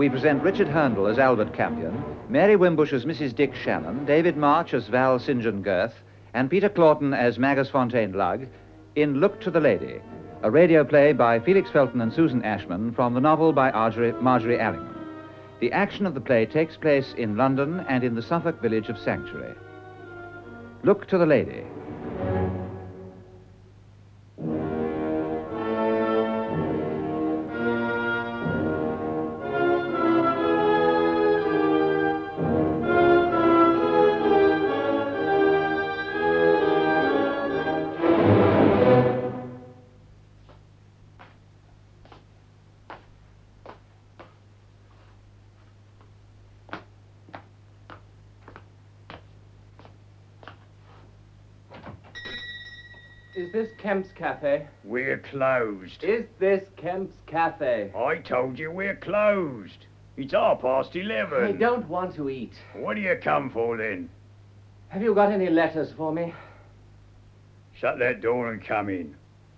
we present Richard Hurndall as Albert Campion, Mary Wimbush as Mrs. Dick Shannon, David March as Val St. John Girth, and Peter Claughton as Magus Fontaine Lugg in Look to the Lady, a radio play by Felix Felton and Susan Ashman from the novel by Marjorie Allingham. The action of the play takes place in London and in the Suffolk village of Sanctuary. Look to the Lady. Is this Kemp's Cafe? We're closed. Is this Kemp's Cafe? I told you we're closed. It's 11:30. I don't want to eat. What do you come for, then? Have you got any letters for me? Shut that door and come in.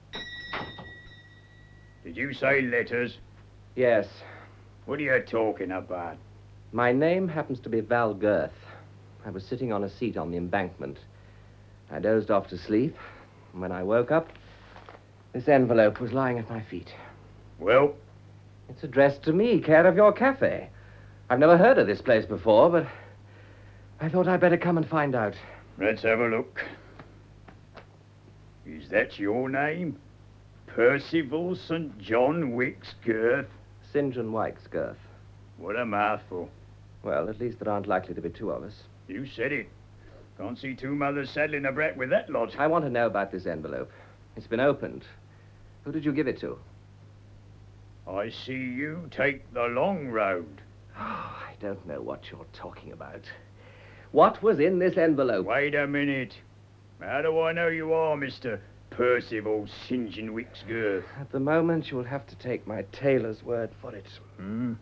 Did you say letters? Yes. What are you talking about? My name happens to be Val Girth. I was sitting on a seat on the embankment. I dozed off to sleep. When I woke up, this envelope was lying at my feet. Well? It's addressed to me, care of your cafe. I've never heard of this place before, but I thought I'd better come and find out. Let's have a look. Is that your name? Percival St. John Wicks Girth? St. John Wicks Girth. What a mouthful. Well, at least there aren't likely to be two of us. You said it. Can't see two mothers saddling a brat with that lot. I want to know about this envelope. It's been opened. Who did you give it to? I see you take the long road. Oh, I don't know what you're talking about. What was in this envelope? Wait a minute. How do I know you are, Mr. Percival St. John Wicks Girth? At the moment, you'll have to take my tailor's word for it. Well,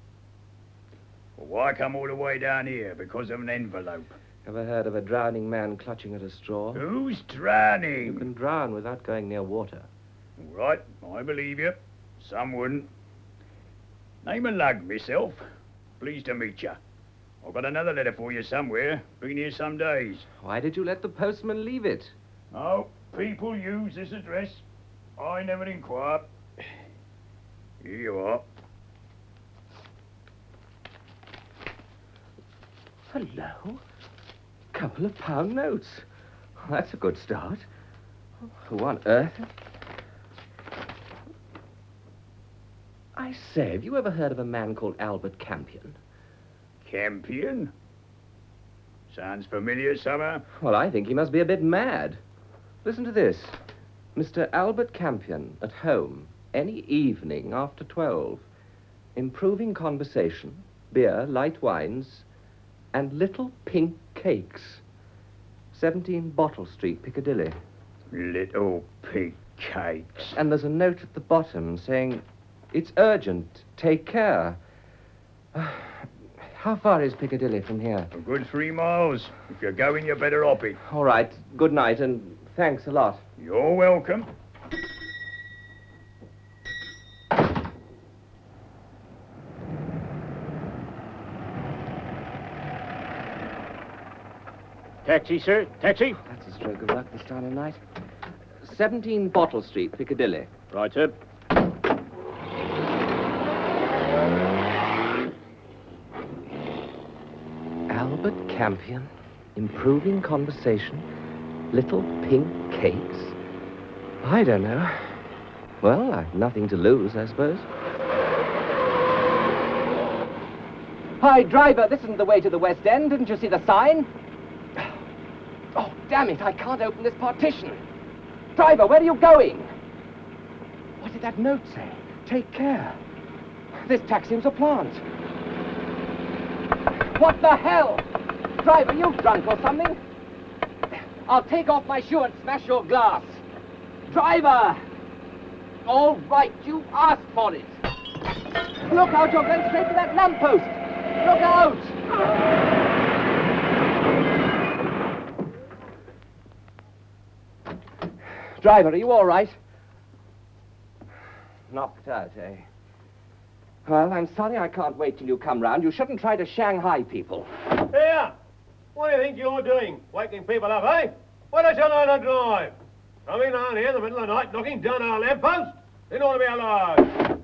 why come all the way down here? Because of an envelope? Ever heard of a drowning man clutching at a straw? Who's drowning? You can drown without going near water. All right, I believe you. Some wouldn't. Name and Lug, myself. Pleased to meet you. I've got another letter for you somewhere. Been here some days. Why did you let the postman leave it? Oh, people use this address. I never inquire. Here you are. Hello? Couple of pound notes. That's a good start. Who on earth? I say, have you ever heard of a man called Albert Campion? Campion? Sounds familiar somehow. Well, I think he must be a bit mad. Listen to this. Mr. Albert Campion, at home, any evening after 12. Improving conversation, beer, light wines, and little pink cakes. 17 Bottle Street, Piccadilly. Little pink cakes. And there's a note at the bottom saying, it's urgent, take care. How far is Piccadilly from here? A good 3 miles. If you're going, you better hop it. All right, good night, and thanks a lot. You're welcome. Taxi, sir. Taxi. That's a stroke of luck this time of night. 17 Bottle Street, Piccadilly. Right, sir. Albert Campion, improving conversation, little pink cakes. I don't know. Well, I've nothing to lose, I suppose. Hi, driver, this isn't the way to the West End. Didn't you see the sign? Oh, damn it, I can't open this partition. Driver, where are you going? What did that note say? Take care. This taxi's a plant. What the hell? Driver, you drunk or something? I'll take off my shoe and smash your glass. Driver! All right, you asked for it. Look out, you're going straight to that lamppost. Look out! Driver, are you all right? Knocked out, eh? Well, I'm sorry I can't wait till you come round. You shouldn't try to Shanghai people. Here! What do you think you're doing? Waking people up, eh? Why don't you learn to drive? Coming round here in the middle of the night, knocking down our lamppost? Didn't want to be alive.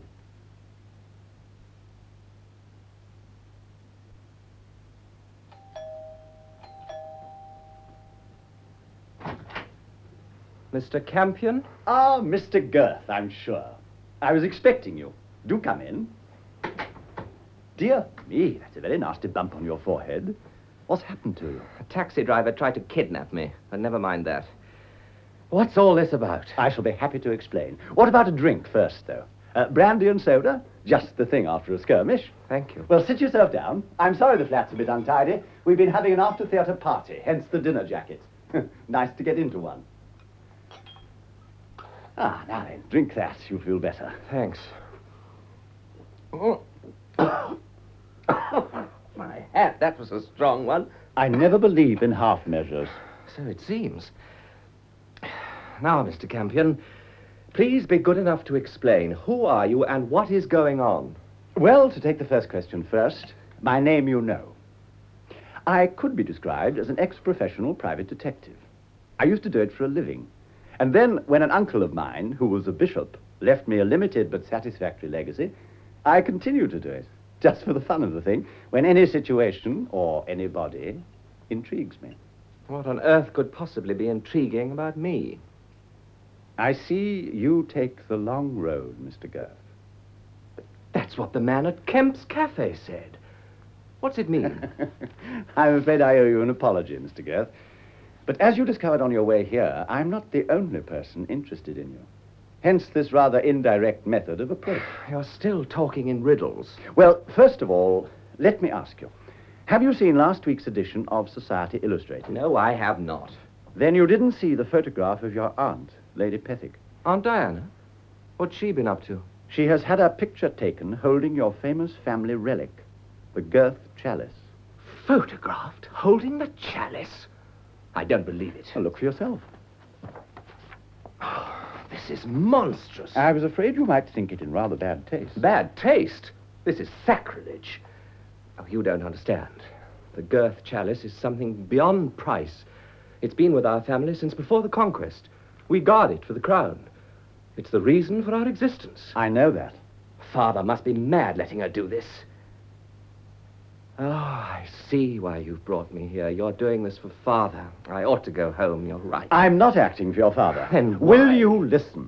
Mr. Campion? Ah, Mr. Girth, I'm sure. I was expecting you. Do come in. Dear me, that's a very nasty bump on your forehead. What's happened to you? A taxi driver tried to kidnap me, but never mind that. What's all this about? I shall be happy to explain. What about a drink first, though? Brandy and soda? Just the thing after a skirmish. Thank you. Well, sit yourself down. I'm sorry the flat's a bit untidy. We've been having an after-theatre party, hence the dinner jacket. Nice to get into one. Ah, now then, drink that. You'll feel better. Thanks. My hat, that was a strong one. I never believe in half measures. So it seems. Now, Mr. Campion, please be good enough to explain who are you and what is going on? Well, to take the first question first, my name you know. I could be described as an ex-professional private detective. I used to do it for a living. And then, when an uncle of mine, who was a bishop, left me a limited but satisfactory legacy, I continued to do it, just for the fun of the thing, when any situation or anybody intrigues me. What on earth could possibly be intriguing about me? I see you take the long road, Mr. Girth. That's what the man at Kemp's Cafe said. What's it mean? I'm afraid I owe you an apology, Mr. Girth. But as you discovered on your way here, I'm not the only person interested in you. Hence this rather indirect method of approach. You're still talking in riddles. Well, first of all, let me ask you. Have you seen last week's edition of Society Illustrated? No, I have not. Then you didn't see the photograph of your aunt, Lady Pethick. Aunt Diana? What's she been up to? She has had a picture taken holding your famous family relic, the Girth chalice. Photographed holding the chalice? I don't believe it. Well, look for yourself. This is monstrous. I was afraid you might think it in rather bad taste. Bad taste? This is sacrilege. Oh, you don't understand. The Girth chalice is something beyond price. It's been with our family since before the conquest. We guard it for the crown. It's the reason for our existence. I know that. Father must be mad letting her do this. Oh, I see why you've brought me here. You're doing this for Father. I ought to go home, you're right. I'm not acting for your father. Then will why? you listen?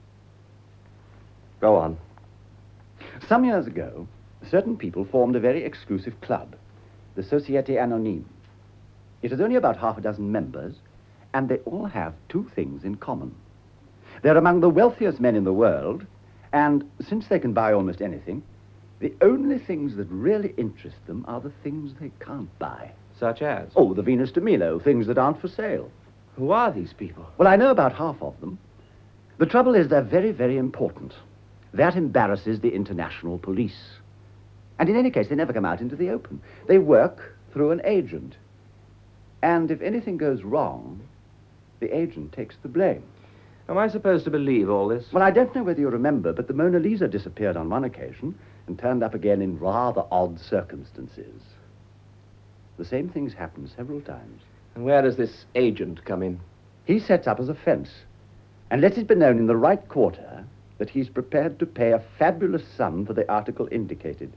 Go on. Some years ago, certain people formed a very exclusive club, the Société Anonyme. It has only about half a dozen members, and they all have two things in common. They're among the wealthiest men in the world, and since they can buy almost anything, the only things that really interest them are the things they can't buy. Such as? Oh, the Venus de Milo, things that aren't for sale. Who are these people? Well, I know about half of them. The trouble is they're very, very important. That embarrasses the international police. And in any case, they never come out into the open. They work through an agent. And if anything goes wrong, the agent takes the blame. Am I supposed to believe all this? Well, I don't know whether you remember, but the Mona Lisa disappeared on one occasion and turned up again in rather odd circumstances. The same things happen several times. And where does this agent come in? He sets up as a fence and lets it be known in the right quarter that he's prepared to pay a fabulous sum for the article indicated.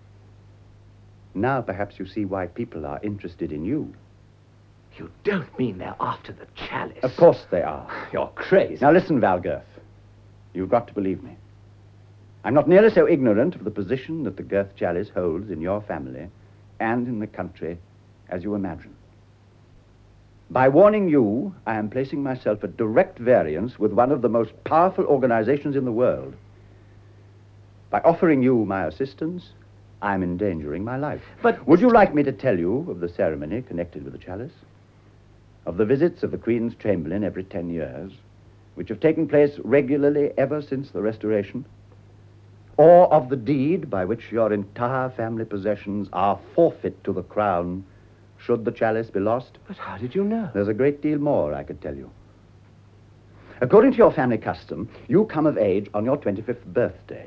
Now perhaps you see why people are interested in you. You don't mean they're after the chalice? Of course they are. You're crazy. Now listen, Val Girth. You've got to believe me. I'm not nearly so ignorant of the position that the Girth chalice holds in your family and in the country as you imagine. By warning you, I am placing myself at direct variance with one of the most powerful organizations in the world. By offering you my assistance, I'm endangering my life. But would you like me to tell you of the ceremony connected with the chalice? Of the visits of the Queen's Chamberlain every 10 years, which have taken place regularly ever since the Restoration? Or of the deed by which your entire family possessions are forfeit to the crown should the chalice be lost? But how did you know? There's a great deal more I could tell you. According to your family custom, you come of age on your 25th birthday,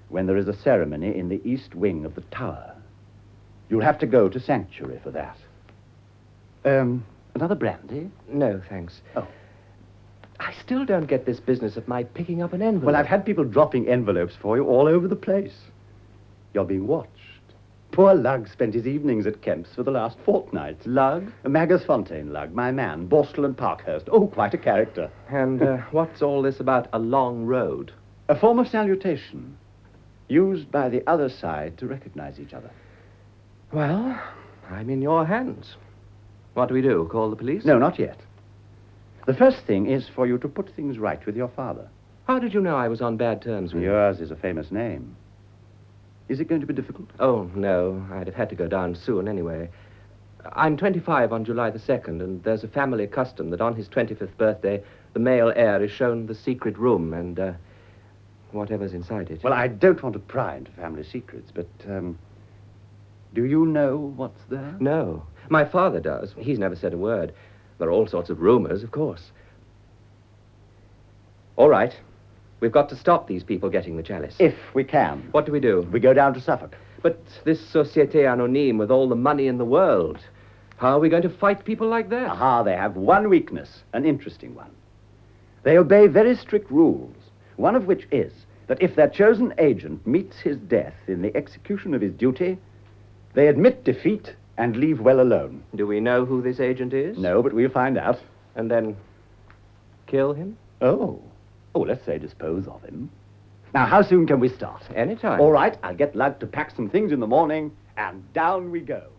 when there is a ceremony in the east wing of the tower. You'll have to go to sanctuary for that. Another brandy? No, thanks. Oh. I still don't get this business of my picking up an envelope. Well, I've had people dropping envelopes for you all over the place. You're being watched. Poor Lug spent his evenings at Kemp's for the last fortnight. Lug? Magus Fontaine Lug, my man, Borstal and Parkhurst. Oh, quite a character. And what's all this about a long road? A form of salutation, used by the other side to recognize each other. Well, I'm in your hands. What do we do? Call the police? No, not yet. The first thing is for you to put things right with your father. How did you know I was on bad terms with you? Yours is a famous name. Is it going to be difficult? Oh, no. I'd have had to go down soon anyway. I'm 25 on July the 2nd, and there's a family custom that on his 25th birthday, the male heir is shown the secret room and, whatever's inside it. Well, I don't want to pry into family secrets, but, do you know what's there? No. My father does. He's never said a word. There are all sorts of rumors, of course. All right. We've got to stop these people getting the chalice. If we can. What do we do? We go down to Suffolk. But this Société Anonyme with all the money in the world, how are we going to fight people like that? Aha, they have one weakness, an interesting one. They obey very strict rules, one of which is that if their chosen agent meets his death in the execution of his duty, they admit defeat and leave well alone. Do we know who this agent is? No, but we'll find out. And then kill him? Oh, let's say dispose of him. Now, how soon can we start? Anytime. All right, I'll get Lug to pack some things in the morning, and down we go.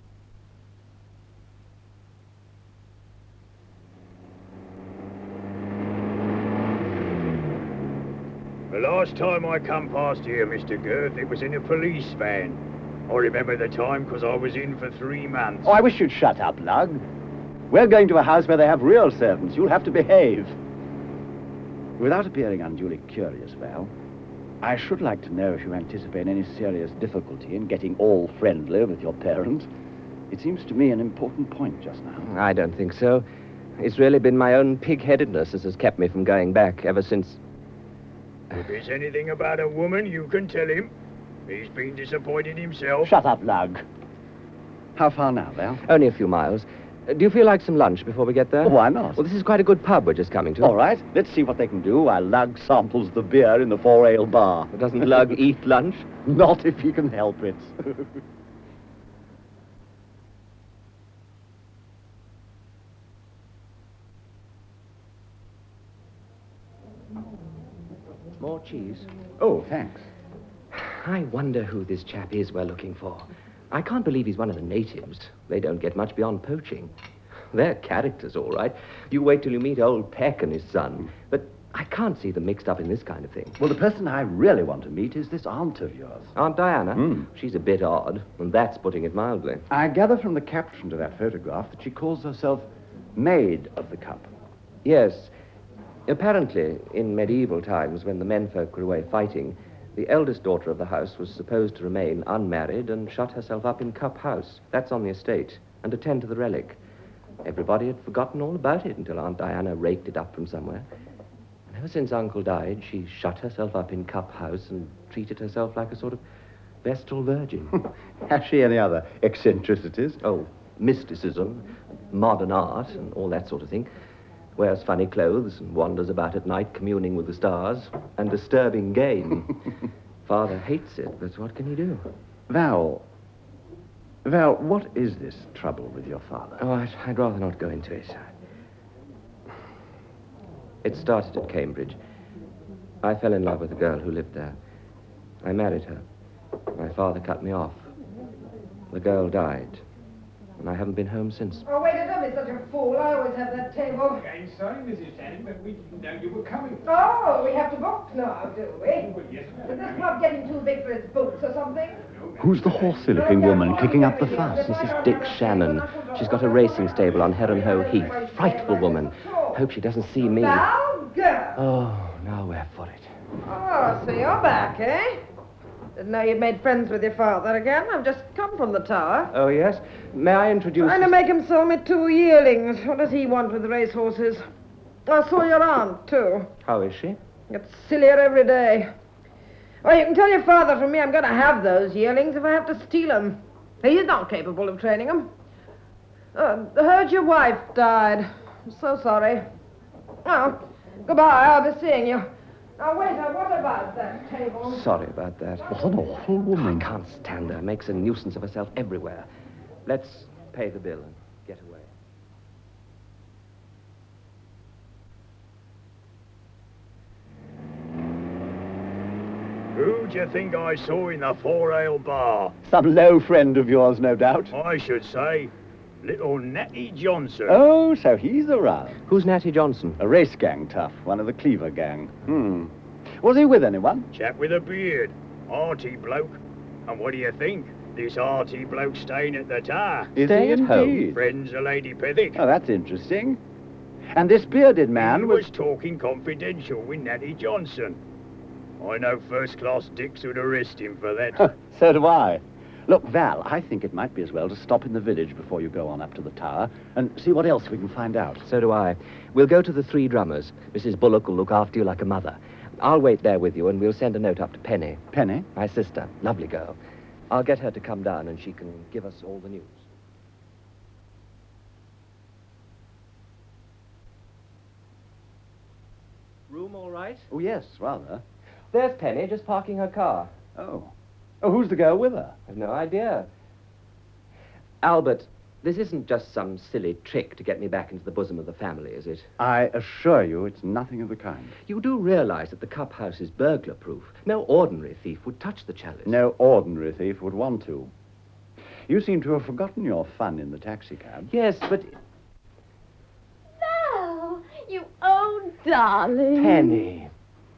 The last time I come past here, Mr. Girth, it was in a police van. I remember the time because I was in for 3 months. Oh, I wish you'd shut up, Lug. We're going to a house where they have real servants. You'll have to behave. Without appearing unduly curious, Val, I should like to know if you anticipate any serious difficulty in getting all friendly with your parents. It seems to me an important point just now. I don't think so. It's really been my own pig-headedness that has kept me from going back ever since... If there's anything about a woman, you can tell him. He's been disappointed himself. Shut up, Lug. How far now, Val? Only a few miles. Do you feel like some lunch before we get there? Oh, why not? Well, this is quite a good pub we're just coming to. All right, let's see what they can do while Lug samples the beer in the 4-ale bar. Doesn't Lug eat lunch? Not if he can help it. More cheese. Oh, thanks. I wonder who this chap is we're looking for. I can't believe he's one of the natives. They don't get much beyond poaching. They're characters, all right. You wait till you meet old Peck and his son. But I can't see them mixed up in this kind of thing. Well, the person I really want to meet is this aunt of yours. Aunt Diana? Mm. She's a bit odd, and that's putting it mildly. I gather from the caption to that photograph that she calls herself Maid of the Cup. Yes. Apparently, in medieval times, when the menfolk were away fighting, the eldest daughter of the house was supposed to remain unmarried and shut herself up in Cup House. That's on the estate, and attend to the relic. Everybody had forgotten all about it until Aunt Diana raked it up from somewhere. And ever since Uncle died, she shut herself up in Cup House and treated herself like a sort of Vestal Virgin. Has she any other eccentricities? Oh, mysticism, modern art, and all that sort of thing. Wears funny clothes and wanders about at night communing with the stars. And disturbing game. Father hates it, but what can he do? Val, what is this trouble with your father? Oh, I'd rather not go into it. It started at Cambridge. I fell in love with a girl who lived there. I married her. My father cut me off. The girl died. And I haven't been home since. Oh, wait, don't be such a fool. I always have that table. Again, sorry, Mrs. Tanning, but we didn't know you were coming. Oh, we have to book now, do we? Well, yes, ma'am. Is this club getting too big for its boots or something? Who's the horsey-looking woman kicking up the fuss? Mrs. Dick Shannon. She's got a racing stable on Heron Hoe Heath. Frightful woman. Hope she doesn't see me. Now, go. Oh, now we're for it. Oh, so you're back, eh? Didn't know you'd made friends with your father again. I've just come from the tower. Oh, yes? May I introduce... Trying to make him sell me 2 yearlings. What does he want with the racehorses? I saw your aunt, too. How is she? Gets sillier every day. Oh, you can tell your father from me I'm going to have those yearlings if I have to steal them. He's not capable of training them. Heard your wife died. I'm so sorry. Oh, goodbye. I'll be seeing you. Now, waiter, what about that table? Sorry about that. What an awful woman. I can't stand her. Makes a nuisance of herself everywhere. Let's pay the bill and get away. Who do you think I saw in the Four Ale Bar? Some low friend of yours, no doubt. I should say, little Natty Johnson. Oh, so he's around. Who's Natty Johnson? A race gang tough, one of the Cleaver gang. Was he with anyone? Chap with a beard. Arty bloke. And what do you think? This arty bloke staying at the Tower. Is Staying he at home? indeed? Friends of Lady Pethick. Oh, that's interesting. And this bearded man He was... was talking confidential with Natty Johnson. I know first-class dicks would arrest him for that. So do I. Look, Val, I think it might be as well to stop in the village before you go on up to the Tower and see what else we can find out. So do I. We'll go to the Three Drummers. Mrs. Bullock will look after you like a mother. I'll wait there with you, and we'll send a note up to Penny. Penny? My sister. Lovely girl. I'll get her to come down, and she can give us all the news. Room all right? Oh, yes, rather. There's Penny, just parking her car. Oh. Oh, who's the girl with her? I've no idea. Albert, this isn't just some silly trick to get me back into the bosom of the family, is it? I assure you it's nothing of the kind. You do realize that the Cup House is burglar-proof. No ordinary thief would touch the chalice. No ordinary thief would want to. You seem to have forgotten your fun in the taxicab. Yes, but... Val, you old darling. Penny.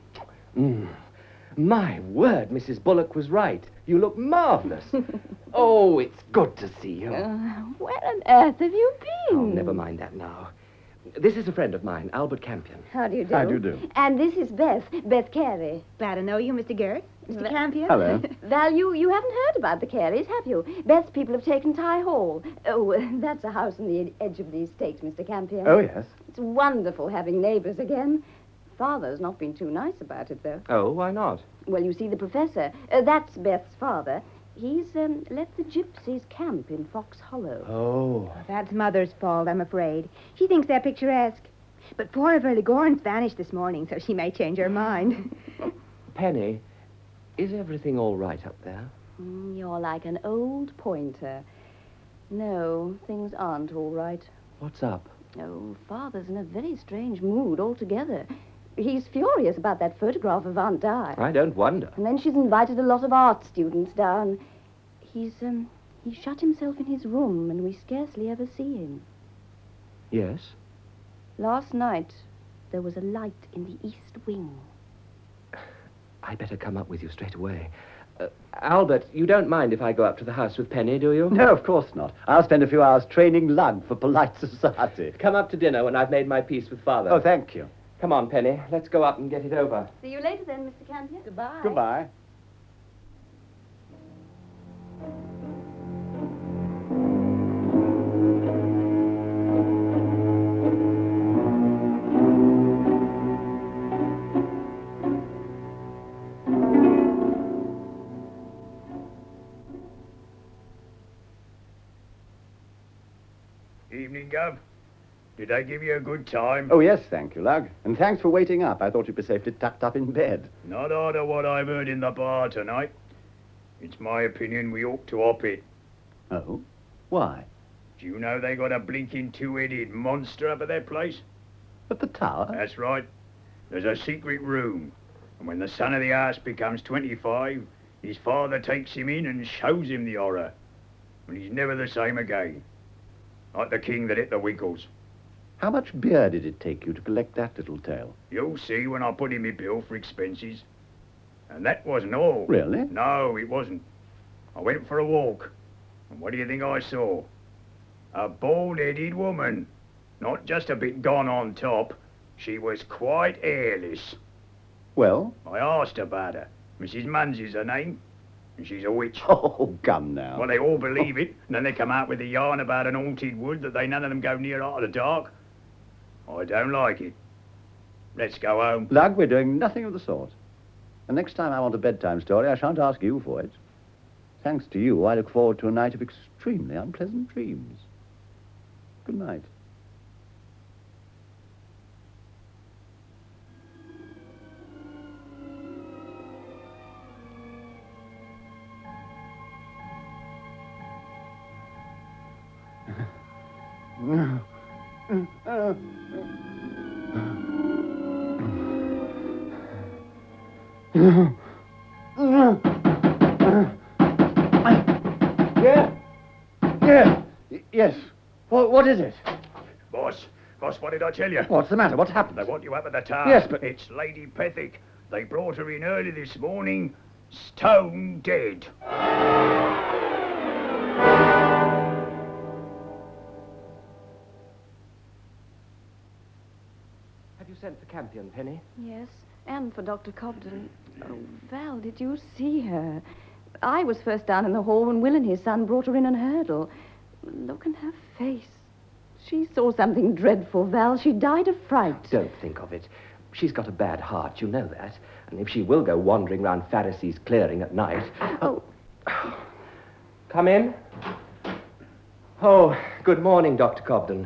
My word, Mrs. Bullock was right. You look marvelous. Oh, it's good to see you. Where on earth have you been? Oh, never mind that now. This is a friend of mine, Albert Campion. How do you do? How do you do? And this is Beth Carey. Glad to know you, Mr. Garrett. Mr. Campion. Hello. Val, you haven't heard about the Careys, have you? Beth's people have taken Ty Hall. Oh, that's a house on the edge of the estates, Mr. Campion. Oh, yes. It's wonderful having neighbors again. Father's not been too nice about it, though. Oh, why not? Well, you see, the professor, that's Beth's father, he's let the gypsies camp in Fox Hollow. Oh. That's Mother's fault, I'm afraid. She thinks they're picturesque. But poor Verly Gorn's vanished this morning, so she may change her mind. Penny, is everything all right up there? You're like an old pointer. No, things aren't all right. What's up? Oh, Father's in a very strange mood altogether. He's furious about that photograph of Aunt Di. I don't wonder. And then she's invited a lot of art students down. He's shut himself in his room, and we scarcely ever see him. Yes? Last night, there was a light in the east wing. I better come up with you straight away. Albert, you don't mind if I go up to the house with Penny, do you? No, of course not. I'll spend a few hours training Lug for polite society. Come up to dinner when I've made my peace with Father. Oh, thank you. Come on, Penny. Let's go up and get it over. See you later then, Mr. Campion. Goodbye. Goodbye. Evening, Gov. Did they give you a good time? Oh, yes, thank you, Lug. And thanks for waiting up. I thought you'd be safely tucked up in bed. Not after what I've heard in the bar tonight. It's my opinion we ought to op it. Oh? Why? Do you know they got a blinking two-headed monster up at their place? At the Tower? That's right. There's a secret room. And when the son of the house becomes 25, his father takes him in and shows him the horror. And he's never the same again. Like the king that hit the Wiggles. How much beer did it take you to collect that little tale? You'll see when I put in my bill for expenses. And that wasn't all. Really? No, it wasn't. I went for a walk. And what do you think I saw? A bald-headed woman. Not just a bit gone on top. She was quite hairless. Well? I asked about her. Mrs. Munsey's her name. And she's a witch. Oh, come now. Well, they all believe it. And then they come out with a yarn about an haunted wood that they none of them go near after the dark. I don't like it. Let's go home. Lug, we're doing nothing of the sort. The next time I want a bedtime story, I shan't ask you for it. Thanks to you, I look forward to a night of extremely unpleasant dreams. Good night. Yes. What is it? Boss, what did I tell you? What's the matter? What's happened? They want you up at the tower. Yes, but... It's Lady Pethick. They brought her in early this morning, stone dead. Have you sent for Campion, Penny? Yes, and for Dr. Cobden. Oh, Val, did you see her? I was first down in the hall when Will and his son brought her in on hurdle. Look in her face. She saw something dreadful, Val. She died of fright. Don't think of it. She's got a bad heart, you know that. And if she will go wandering round Pharisee's clearing at night... Oh. Come in. Oh, good morning, Dr. Cobden.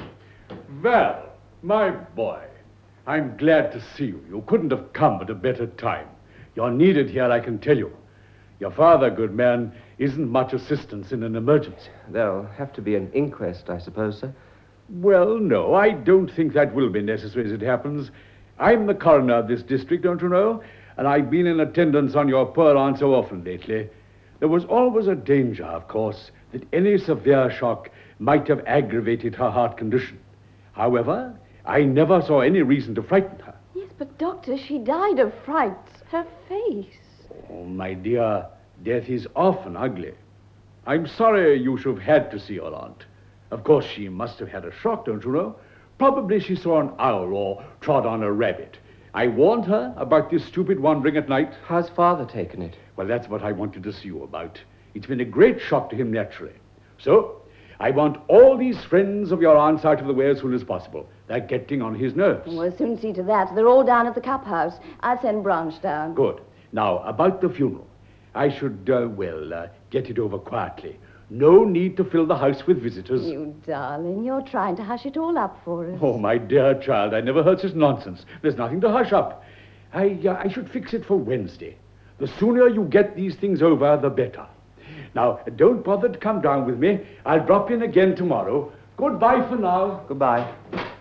Val, my boy, I'm glad to see you. You couldn't have come at a better time. You're needed here, I can tell you. Your father, good man, isn't much assistance in an emergency. There'll have to be an inquest, I suppose, sir. Well, no, I don't think that will be necessary as it happens. I'm the coroner of this district, don't you know? And I've been in attendance on your poor aunt so often lately. There was always a danger, of course, that any severe shock might have aggravated her heart condition. However, I never saw any reason to frighten her. Yes, but, Doctor, she died of fright. Her face. Oh, my dear, death is often ugly. I'm sorry you should have had to see your aunt. Of course, she must have had a shock, don't you know? Probably she saw an owl or trod on a rabbit. I warned her about this stupid wandering at night. How's Father taken it? Well, that's what I wanted to see you about. It's been a great shock to him, naturally. So, I want all these friends of your aunt's out of the way as soon as possible. They're getting on his nerves. We'll soon see to that. They're all down at the Cup House. I'll send Branch down. Good. Now, about the funeral. I should, get it over quietly. No need to fill the house with visitors. You darling, you're trying to hush it all up for us. Oh, my dear child, I never heard such nonsense. There's nothing to hush up. I should fix it for Wednesday. The sooner you get these things over, the better. Now, don't bother to come down with me. I'll drop in again tomorrow. Goodbye for now. Goodbye.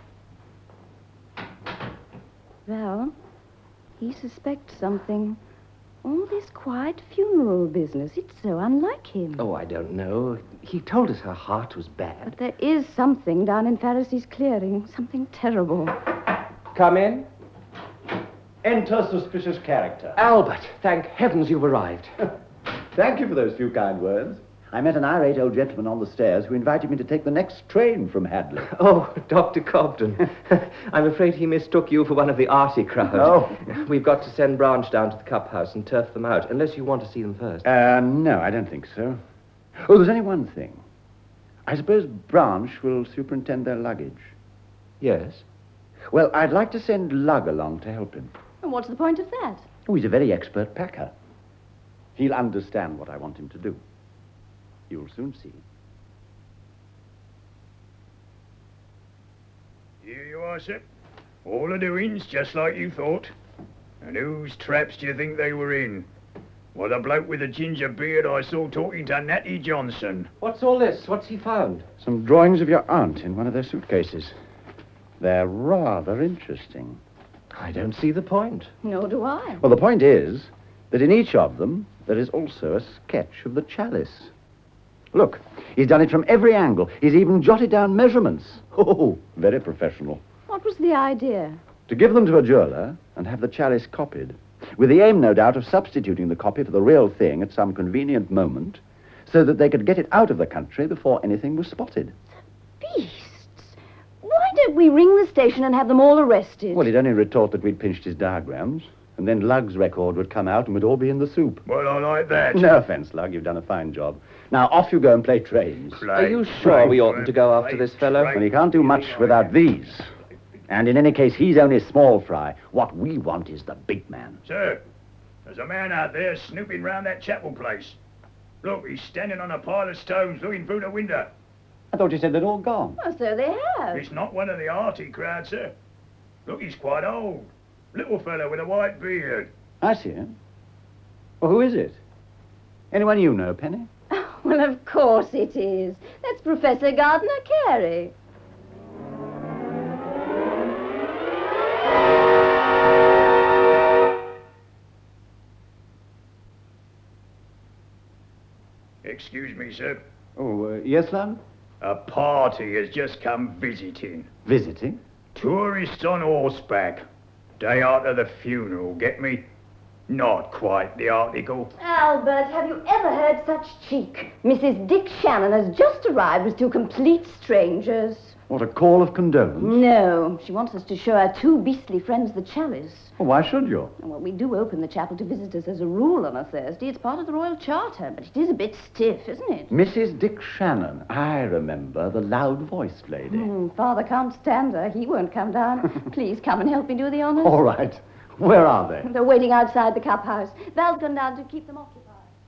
Val, he suspects something. All this quiet funeral business, it's so unlike him. Oh, I don't know. He told us her heart was bad. But there is something down in Pharisee's clearing, something terrible. Come in. Enter suspicious character. Albert, thank heavens you've arrived. Thank you for those few kind words. I met an irate old gentleman on the stairs who invited me to take the next train from Hadley. Oh, Dr. Cobden. I'm afraid he mistook you for one of the arty crowd. Oh. We've got to send Branch down to the Cup House and turf them out, unless you want to see them first. No, I don't think so. Oh, there's only one thing. I suppose Branch will superintend their luggage. Yes? Well, I'd like to send Lug along to help him. And what's the point of that? Oh, he's a very expert packer. He'll understand what I want him to do. You'll soon see. Here you are, sir. All the doings just like you thought. And whose traps do you think they were in? Well, the bloke with the ginger beard I saw talking to Natty Johnson. What's all this? What's he found? Some drawings of your aunt in one of their suitcases. They're rather interesting. I don't see the point. Nor do I. Well, the point is that in each of them there is also a sketch of the chalice. Look, he's done it from every angle. He's even jotted down measurements. Oh, very professional. What was the idea? To give them to a jeweler and have the chalice copied, with the aim, no doubt, of substituting the copy for the real thing at some convenient moment, so that they could get it out of the country before anything was spotted. Beasts! Why don't we ring the station and have them all arrested? Well, he'd only retort that we'd pinched his diagrams, and then Lug's record would come out and we'd all be in the soup. Well, I like that. No offence, Lug, you've done a fine job. Now, off you go and play trains. Are you sure we oughtn't to go after this fellow? Well, he can't do much without these. And in any case, he's only small fry. What we want is the big man. Sir, There's a man out there snooping round that chapel place. Look, he's standing on a pile of stones looking through the window. I thought you said they'd all gone. Oh, so they have. It's not one of the arty crowd, sir. Look, he's quite old. Little fellow with a white beard. I see him. Well, who is it? Anyone you know, Penny? Well, of course it is. That's Professor Gardner Carey. Excuse me, sir. Oh, yes, love? A party has just come visiting. Visiting? Tourists on horseback. Day after the funeral, get me? Not quite the article. Albert, have you ever heard such cheek? Mrs. Dick Shannon has just arrived with two complete strangers. What, a call of condolence? No, she wants us to show our two beastly friends the chalice. Well, why should you? Well, we do open the chapel to visitors as a rule on a Thursday. It's part of the Royal Charter, but it is a bit stiff, isn't it? Mrs. Dick Shannon. I remember, the loud-voiced lady. Father can't stand her. He won't come down. Please come and help me do the honors. All right. Where are they? They're waiting outside the cup house. Val's gone down to keep them occupied.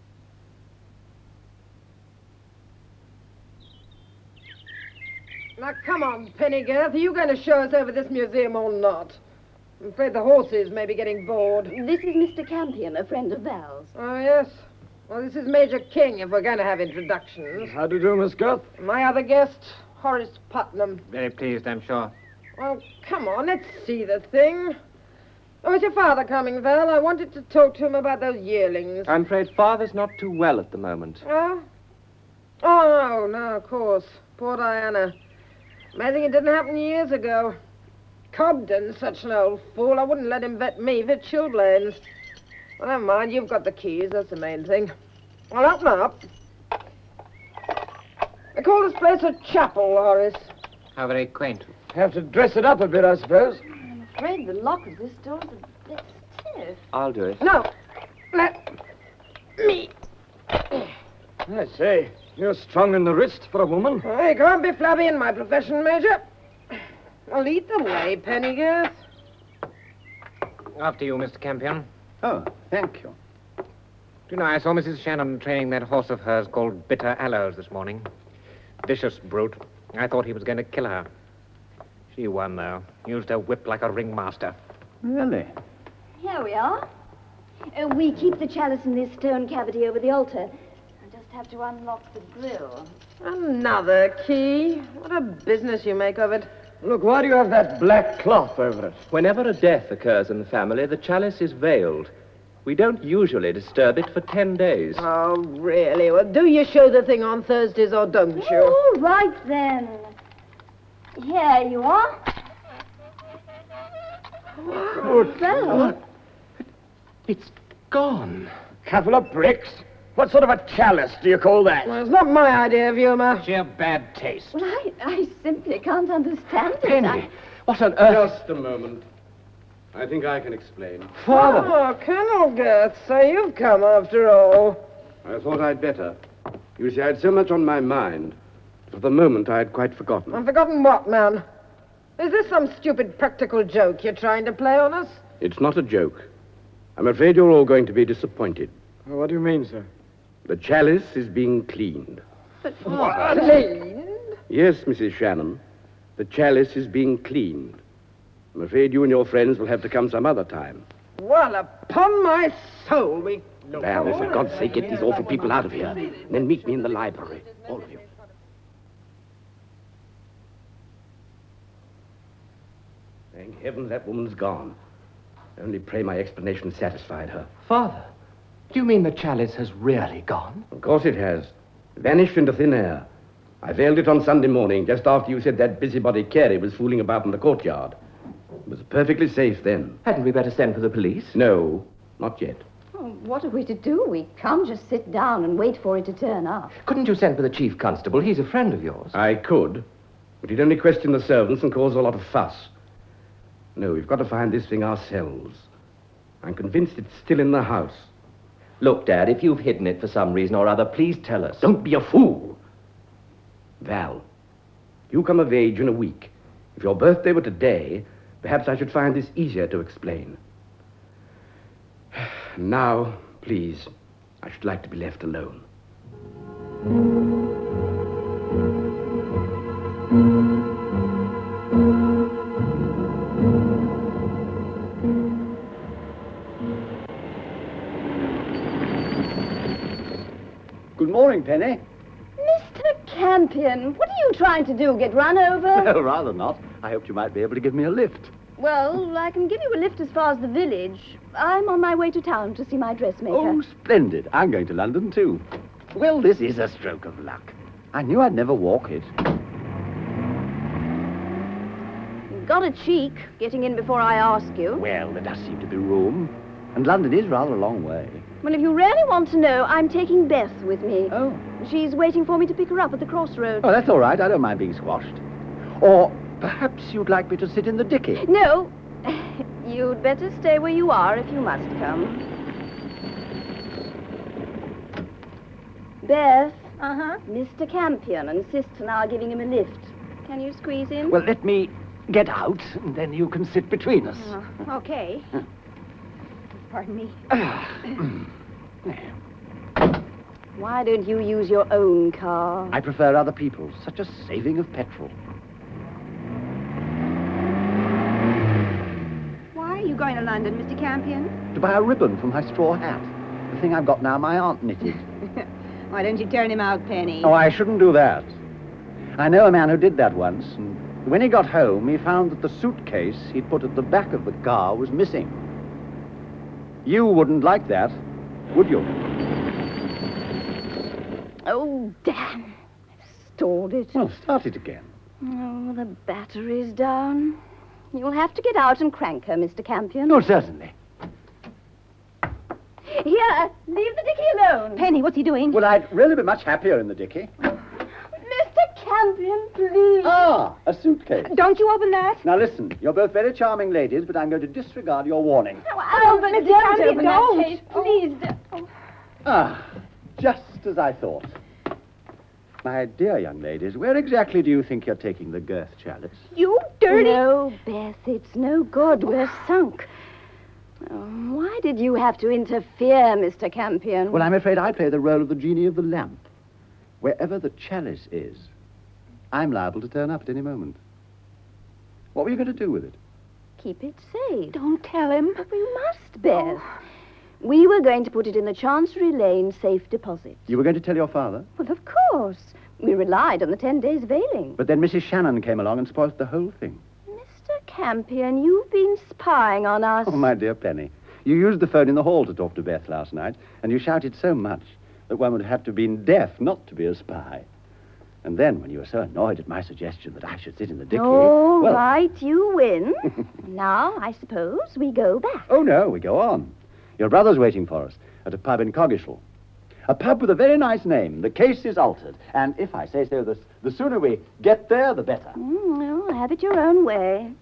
Now, come on, Pennyworth. Are you going to show us over this museum or not? I'm afraid the horses may be getting bored. This is Mr. Campion, a friend of Val's. Oh, yes. Well, this is Major King, if we're going to have introductions. How do you do, Miss Girth? My other guest, Horace Putnam. Very pleased, I'm sure. Well, come on, let's see the thing. Oh, is your father coming, Val? I wanted to talk to him about those yearlings. I'm afraid Father's not too well at the moment. Oh? Oh, no, of course. Poor Diana. Amazing it didn't happen years ago. Cobden's such an old fool. I wouldn't let him vet me for chilblains. Well, never mind. You've got the keys. That's the main thing. Well, open up. They call this place a chapel, Horace. How very quaint. Have to dress it up a bit, I suppose. I'm afraid the lock of this door's a bit stiff. I'll do it. No. Let me. I say, you're strong in the wrist for a woman. Oh, you can't be flabby in my profession, Major. Well, lead the way, Pennyworth. After you, Mr. Campion. Oh, thank you. Do you know, I saw Mrs. Shannon training that horse of hers called Bitter Aloes this morning. Vicious brute. I thought he was going to kill her. She won, though. Used her whip like a ringmaster. Really? Here we are. We keep the chalice in this stone cavity over the altar. I just have to unlock the grill. Another key. What a business you make of it. Look, why do you have that black cloth over it? Whenever a death occurs in the family, the chalice is veiled. We don't usually disturb it for 10 days. Oh, really? Well, do you show the thing on Thursdays or don't you? All right, then. Here you are. Well, It's gone. Couple of bricks. What sort of a chalice do you call that? Well, it's not my idea of humour. Sheer bad taste. well, I simply can't understand it. Penny, what on earth? Just a moment. I think I can explain. Father! Oh, Colonel Girth, so you've come after all. I thought I'd better. You see, I had so much on my mind. For the moment, I had quite forgotten. I've forgotten what, man? Is this some stupid practical joke you're trying to play on us? It's not a joke. I'm afraid you're all going to be disappointed. What do you mean, sir? The chalice is being cleaned. But, Father... Cleaned? Yes, Mrs. Shannon. The chalice is being cleaned. I'm afraid you and your friends will have to come some other time. Well, upon my soul, we... Val, for God's sake, get these awful people out of here. And then meet me in the library. All of you. Thank heaven that woman's gone. I only pray my explanation satisfied her. Father, do you mean the chalice has really gone? Of course it has. Vanished into thin air. I veiled it on Sunday morning, just after you said that busybody Carey was fooling about in the courtyard. It was perfectly safe then. Hadn't we better send for the police? No, not yet. Oh, what are we to do? We can't just sit down and wait for it to turn up. Couldn't you send for the chief constable? He's a friend of yours. I could, but he'd only question the servants and cause a lot of fuss. No, we've got to find this thing ourselves. I'm convinced it's still in the house. Look, Dad, if you've hidden it for some reason or other, please tell us. Don't be a fool. Val, you come of age in a week. If your birthday were today, perhaps I should find this easier to explain. Now, please, I should like to be left alone. Good morning, Penny. Mr. Campion, what are you trying to do? Get run over? Well, rather not. I hoped you might be able to give me a lift. Well, I can give you a lift as far as the village. I'm on my way to town to see my dressmaker. Oh, splendid. I'm going to London, too. Well, this is a stroke of luck. I knew I'd never walk it. You've got a cheek, getting in before I ask you. Well, there does seem to be room. And London is rather a long way. Well, if you really want to know, I'm taking Beth with me. Oh. She's waiting for me to pick her up at the crossroads. Oh, that's all right. I don't mind being squashed. Or perhaps you'd like me to sit in the dicky. No. You'd better stay where you are if you must come. Beth. Uh-huh. Mr. Campion insists on our giving him a lift. Can you squeeze in? Well, let me get out, and then you can sit between us. Okay. Pardon me. Why don't you use your own car? I prefer other people's. Such a saving of petrol. Why are you going to London, Mr. Campion? To buy a ribbon for my straw hat. The thing I've got now, my aunt knitted. Why don't you turn him out, Penny? Oh, I shouldn't do that. I know a man who did that once, and when he got home, he found that the suitcase he'd put at the back of the car was missing. You wouldn't like that, would you? Oh, damn. Stalled it. Well, start it again. Oh, the battery's down. You'll have to get out and crank her, Mr. Campion. No, certainly. Here, leave the dicky alone. Penny, what's he doing? Well, I'd really be much happier in the dicky. Mr. Campion, please. Ah, a suitcase. Don't you open that. Now listen, you're both very charming ladies, but I'm going to disregard your warning. Oh, but Mr. don't Campion, open don't. that case, please. Ah, just as I thought. My dear young ladies, where exactly do you think you're taking the girth chalice? You dirty... No, Beth, it's no good. We're sunk. Oh, why did you have to interfere, Mr. Campion? Well, I'm afraid I play the role of the genie of the lamp. Wherever the chalice is, I'm liable to turn up at any moment. What were you going to do with it? Keep it safe. Don't tell him. But we must, Beth. We were going to put it in the Chancery Lane safe deposit. You were going to tell your father? Well, of course. We relied on the 10 days veiling. But then Mrs. Shannon came along and spoilt the whole thing. Mr. Campion, you've been spying on us. Oh, my dear Penny. You used the phone in the hall to talk to Beth last night, and you shouted so much that one would have to have been deaf not to be a spy. And then, when you were so annoyed at my suggestion that I should sit in the dicky... All well... right, you win. Now, I suppose we go back. Oh, no, we go on. Your brother's waiting for us at a pub in Coggeshall. A pub with a very nice name. The case is altered. And if I say so, the sooner we get there, the better. Well, have it your own way.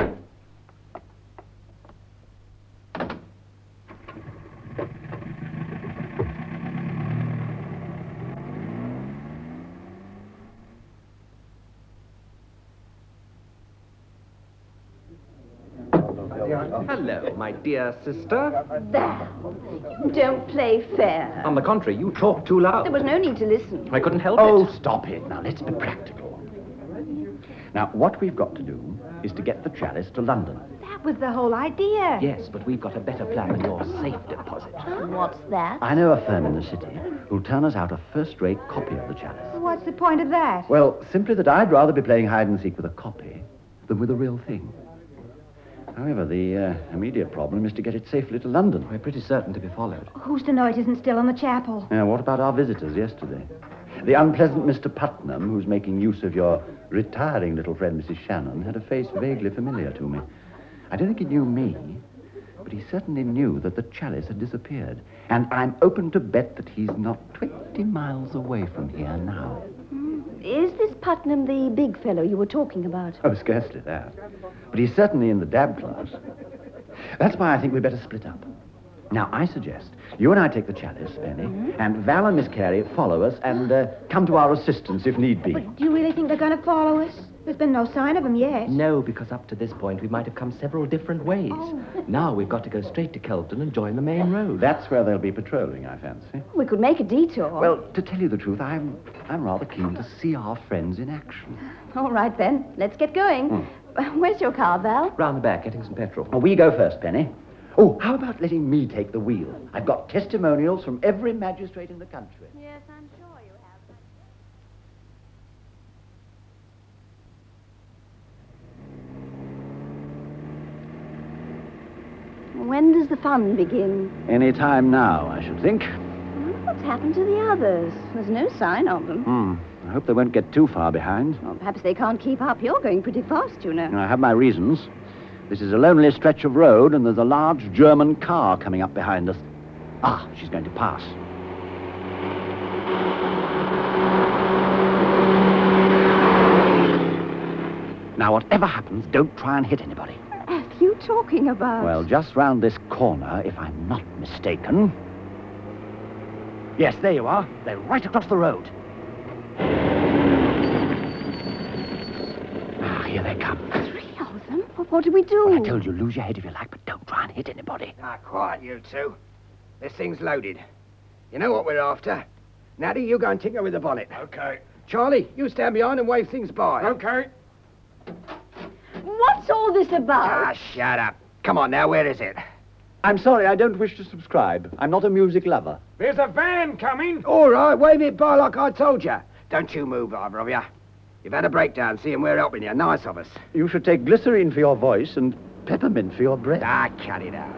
Hello, my dear sister. There. Don't play fair. On the contrary, you talk too loud. There was no need to listen. I couldn't help Oh, it. stop it. Now, let's be practical. Now, what we've got to do is to get the chalice to London. That was the whole idea. Yes, but we've got a better plan than your safe deposit. What's that? I know a firm in the city who'll turn us out a first-rate copy of the chalice. What's the point of that? Well, simply that I'd rather be playing hide-and-seek with a copy than with a real thing. However, the immediate problem is to get it safely to London. We're pretty certain to be followed. Who's to know it isn't still in the chapel? Now, what about our visitors yesterday? The unpleasant Mr. Putnam, who's making use of your retiring little friend, Mrs. Shannon, had a face vaguely familiar to me. I don't think he knew me, but he certainly knew that the chalice had disappeared. And I'm open to bet that he's not 20 miles away from here now. Is this Putnam the big fellow you were talking about? Oh, scarcely that. But he's certainly in the dab class. That's why I think we'd better split up. Now, I suggest you and I take the chalice, Penny, and Val and Miss Carey follow us and come to our assistance if need be. But do you really think they're going to follow us? There's been no sign of him yet. No, because up to this point we might have come several different ways. Now we've got to go straight to Kelvedon and join the main road. That's where they'll be patrolling, I fancy. We could make a detour. Well, to tell you the truth, I'm rather keen to see our friends in action. All right, then. Let's get going. Where's your car, Val? Round the back, getting some petrol. Well, we go first, Penny. Oh, how about letting me take the wheel? I've got testimonials from every magistrate in the country. Yes, I'm sure you have. When does the fun begin? Any time now, I should think. What's happened to the others? There's no sign of them. I hope they won't get too far behind. Well, perhaps they can't keep up. You're going pretty fast, you know. I have my reasons. This is a lonely stretch of road, and there's a large German car coming up behind us. Ah, she's going to pass. Now, whatever happens, don't try and hit anybody. What are you talking about? Well, just round this corner, if I'm not mistaken. Yes, there you are. They're right across the road. Ah, here they come. 3 of them? What do we do? Well, I told you, lose your head if you like, but don't try and hit anybody. Ah, quiet, you two. This thing's loaded. You know what we're after. Natty, you go and tinker with the bonnet. Okay. Charlie, you stand behind and wave things by. Okay. What's all this about? Ah, shut up. Come on now, where is it? I'm sorry, I don't wish to subscribe. I'm not a music lover. There's a van coming. All right, wave it by like I told you. Don't you move, either of you. You've had a breakdown, seeing we're helping you. Nice of us. You should take glycerine for your voice and peppermint for your breath. Ah, cut it out.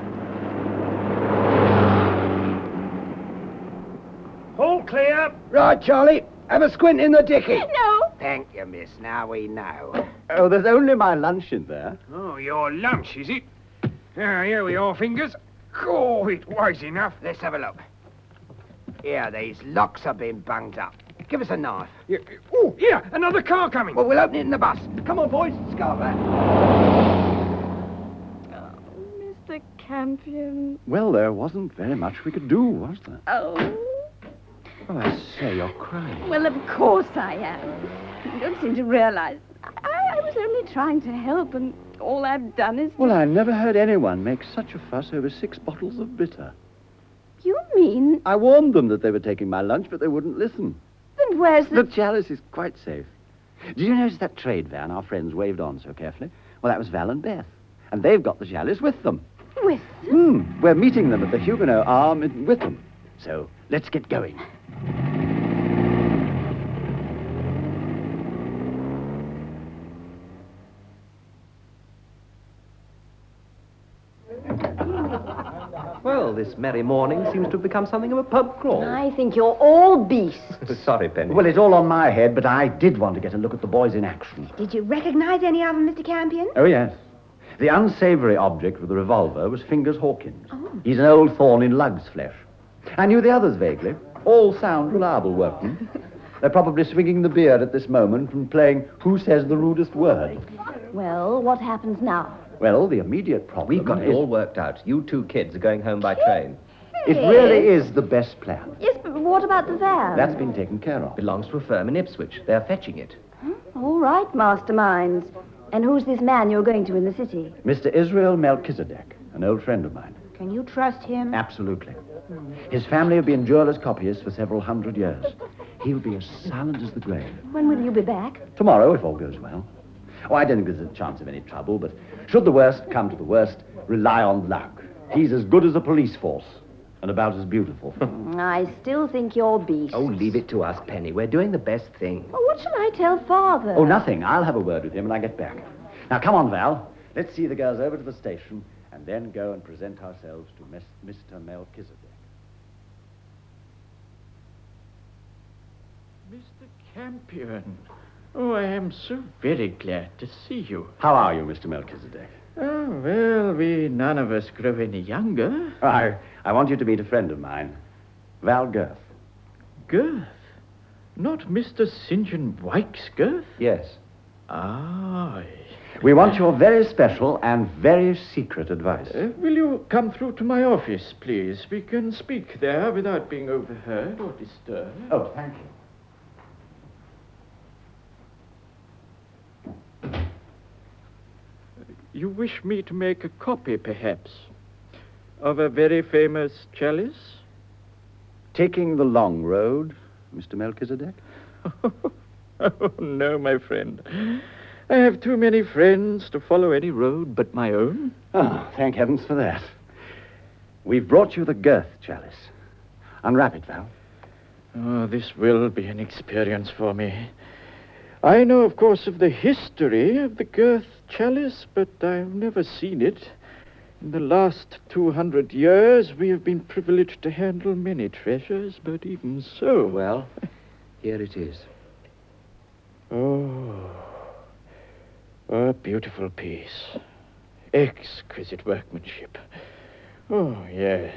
All clear. Right, Charlie. Have a squint in the dicky. No. Thank you, miss. Now we know. Oh, there's only my lunch in there. Oh, your lunch, is it? Ah, here we are, Fingers. Oh, it weighs enough. Let's have a look. Here, these locks have been bunged up. Give us a knife. Yeah. Oh, here, another car coming. Well, we'll open it in the bus. Come on, boys. Scarf that. Mr. Campion. Well, there wasn't very much we could do, was there? Oh. Oh, I say, you're crying. Well, of course I am. You don't seem to realize. I was only trying to help, and all I've done is... Well, I never heard anyone make such a fuss over 6 bottles of bitter. You mean... I warned them that they were taking my lunch, but they wouldn't listen. Then where's The chalice is quite safe. Did you notice that trade van our friends waved on so carefully? Well, that was Val and Beth. And they've got the chalice with them. With them? We're meeting them at the Huguenot Arm with them. So, let's get going. Well, this merry morning seems to have become something of a pub crawl. I think you're all beasts. Sorry, Penny. Well, it's all on my head, but I did want to get a look at the boys in action. Did you recognize any of them, Mr. Campion? Oh, yes. The unsavory object with the revolver was Fingers Hawkins. He's an old thorn in Lug's flesh. I knew the others vaguely. All sound, reliable workmen. They're probably swinging the beard at this moment and playing Who Says the Rudest Word. Well, what happens now? Well, the immediate problem We've got it is... all worked out. You 2 kids are going home by train. It really is the best plan. Yes, but what about the van? That's been taken care of. Belongs to a firm in Ipswich. They're fetching it. All right, masterminds. And who's this man you're going to in the city? Mr. Israel Melchizedek, an old friend of mine. Can you trust him? Absolutely. His family have been jewelers' copyists for several hundred years. He'll be as silent as the grave. When will you be back? Tomorrow, if all goes well. Oh, I don't think there's a chance of any trouble, but should the worst come to the worst, rely on Lug. He's as good as a police force, and about as beautiful. I still think you're beasts. Oh, leave it to us, Penny. We're doing the best thing. Well, what shall I tell Father? Oh, nothing. I'll have a word with him when I get back. Now, come on, Val. Let's see the girls over to the station, and then go and present ourselves to Mr. Melchizedek. Mr. Campion. Oh, I am so very glad to see you. How are you, Mr. Melchizedek? Oh, well, we none of us grow any younger. I want you to meet a friend of mine, Val Girth. Girth? Not Mr. St. John Wyke's Girth? Yes. Ah. We want your very special and very secret advice. Will you come through to my office, please? We can speak there without being overheard or disturbed. Oh, thank you. You wish me to make a copy, perhaps, of a very famous chalice? Taking the long road, Mr. Melchizedek? Oh, no, my friend. I have too many friends to follow any road but my own. Oh, thank heavens for that. We've brought you the Girth chalice. Unwrap it, Val. Oh, this will be an experience for me. I know, of course, of the history of the Girth chalice, but I've never seen it. In the last 200 years, we have been privileged to handle many treasures, but even so... Well, here it is. Oh, a beautiful piece. Exquisite workmanship. Oh, yes.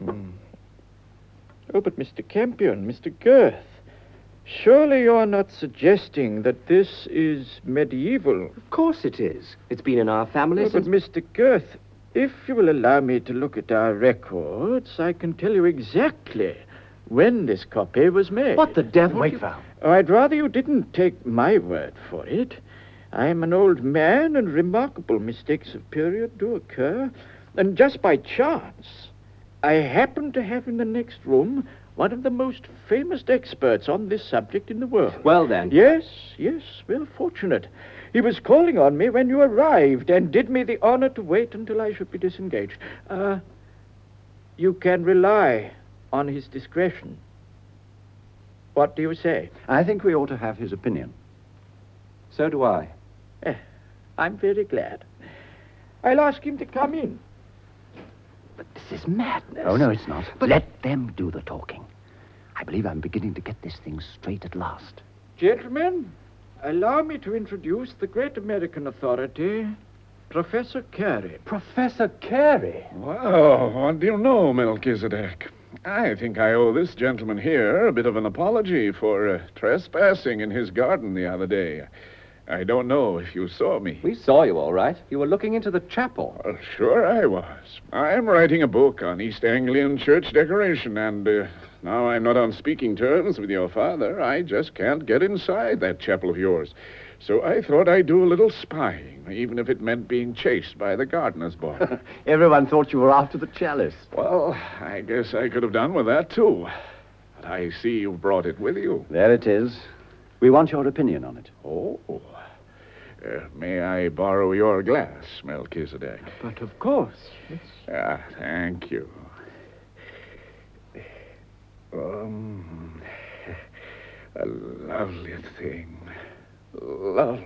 Oh, but Mr. Campion, Mr. Girth, surely you're not suggesting that this is medieval? Of course it is. It's been in our family But Mr. Girth, if you will allow me to look at our records, I can tell you exactly when this copy was made. What the devil? Wait, Val. Oh, I'd rather you didn't take my word for it. I'm an old man, and remarkable mistakes of period do occur. And just by chance, I happen to have in the next room one of the most famous experts on this subject in the world. Well, then. Yes, we're fortunate. He was calling on me when you arrived and did me the honor to wait until I should be disengaged. You can rely on his discretion. What do you say? I think we ought to have his opinion. So do I. I'm very glad. I'll ask him to come in. But this is madness. Oh, no, it's not. But let them do the talking. I believe I'm beginning to get this thing straight at last. Gentlemen, allow me to introduce the great American authority, Professor Carey. Professor Carey? Well, what do you know, Melchizedek? I think I owe this gentleman here a bit of an apology for trespassing in his garden the other day. I don't know if you saw me. We saw you, all right. You were looking into the chapel. Sure I was. I'm writing a book on East Anglian church decoration, and now I'm not on speaking terms with your father. I just can't get inside that chapel of yours. So I thought I'd do a little spying, even if it meant being chased by the gardener's boy. Everyone thought you were after the chalice. Well, I guess I could have done with that, too. But I see you've brought it with you. There it is. We want your opinion on it. Oh. May I borrow your glass, Melchizedek? But of course. Yes. Thank you. A lovely thing. Lovely.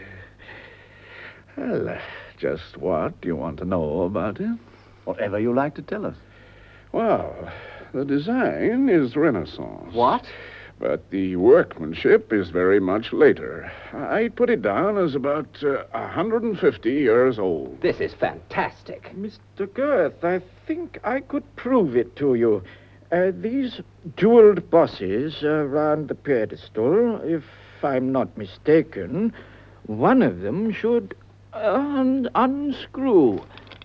Well, just what do you want to know about it? Whatever you like to tell us. Well, the design is Renaissance. What? But the workmanship is very much later. I'd put it down as about 150 years old. This is fantastic. Mr. Girth, I think I could prove it to you. These jeweled bosses around the pedestal, if I'm not mistaken, one of them should unscrew.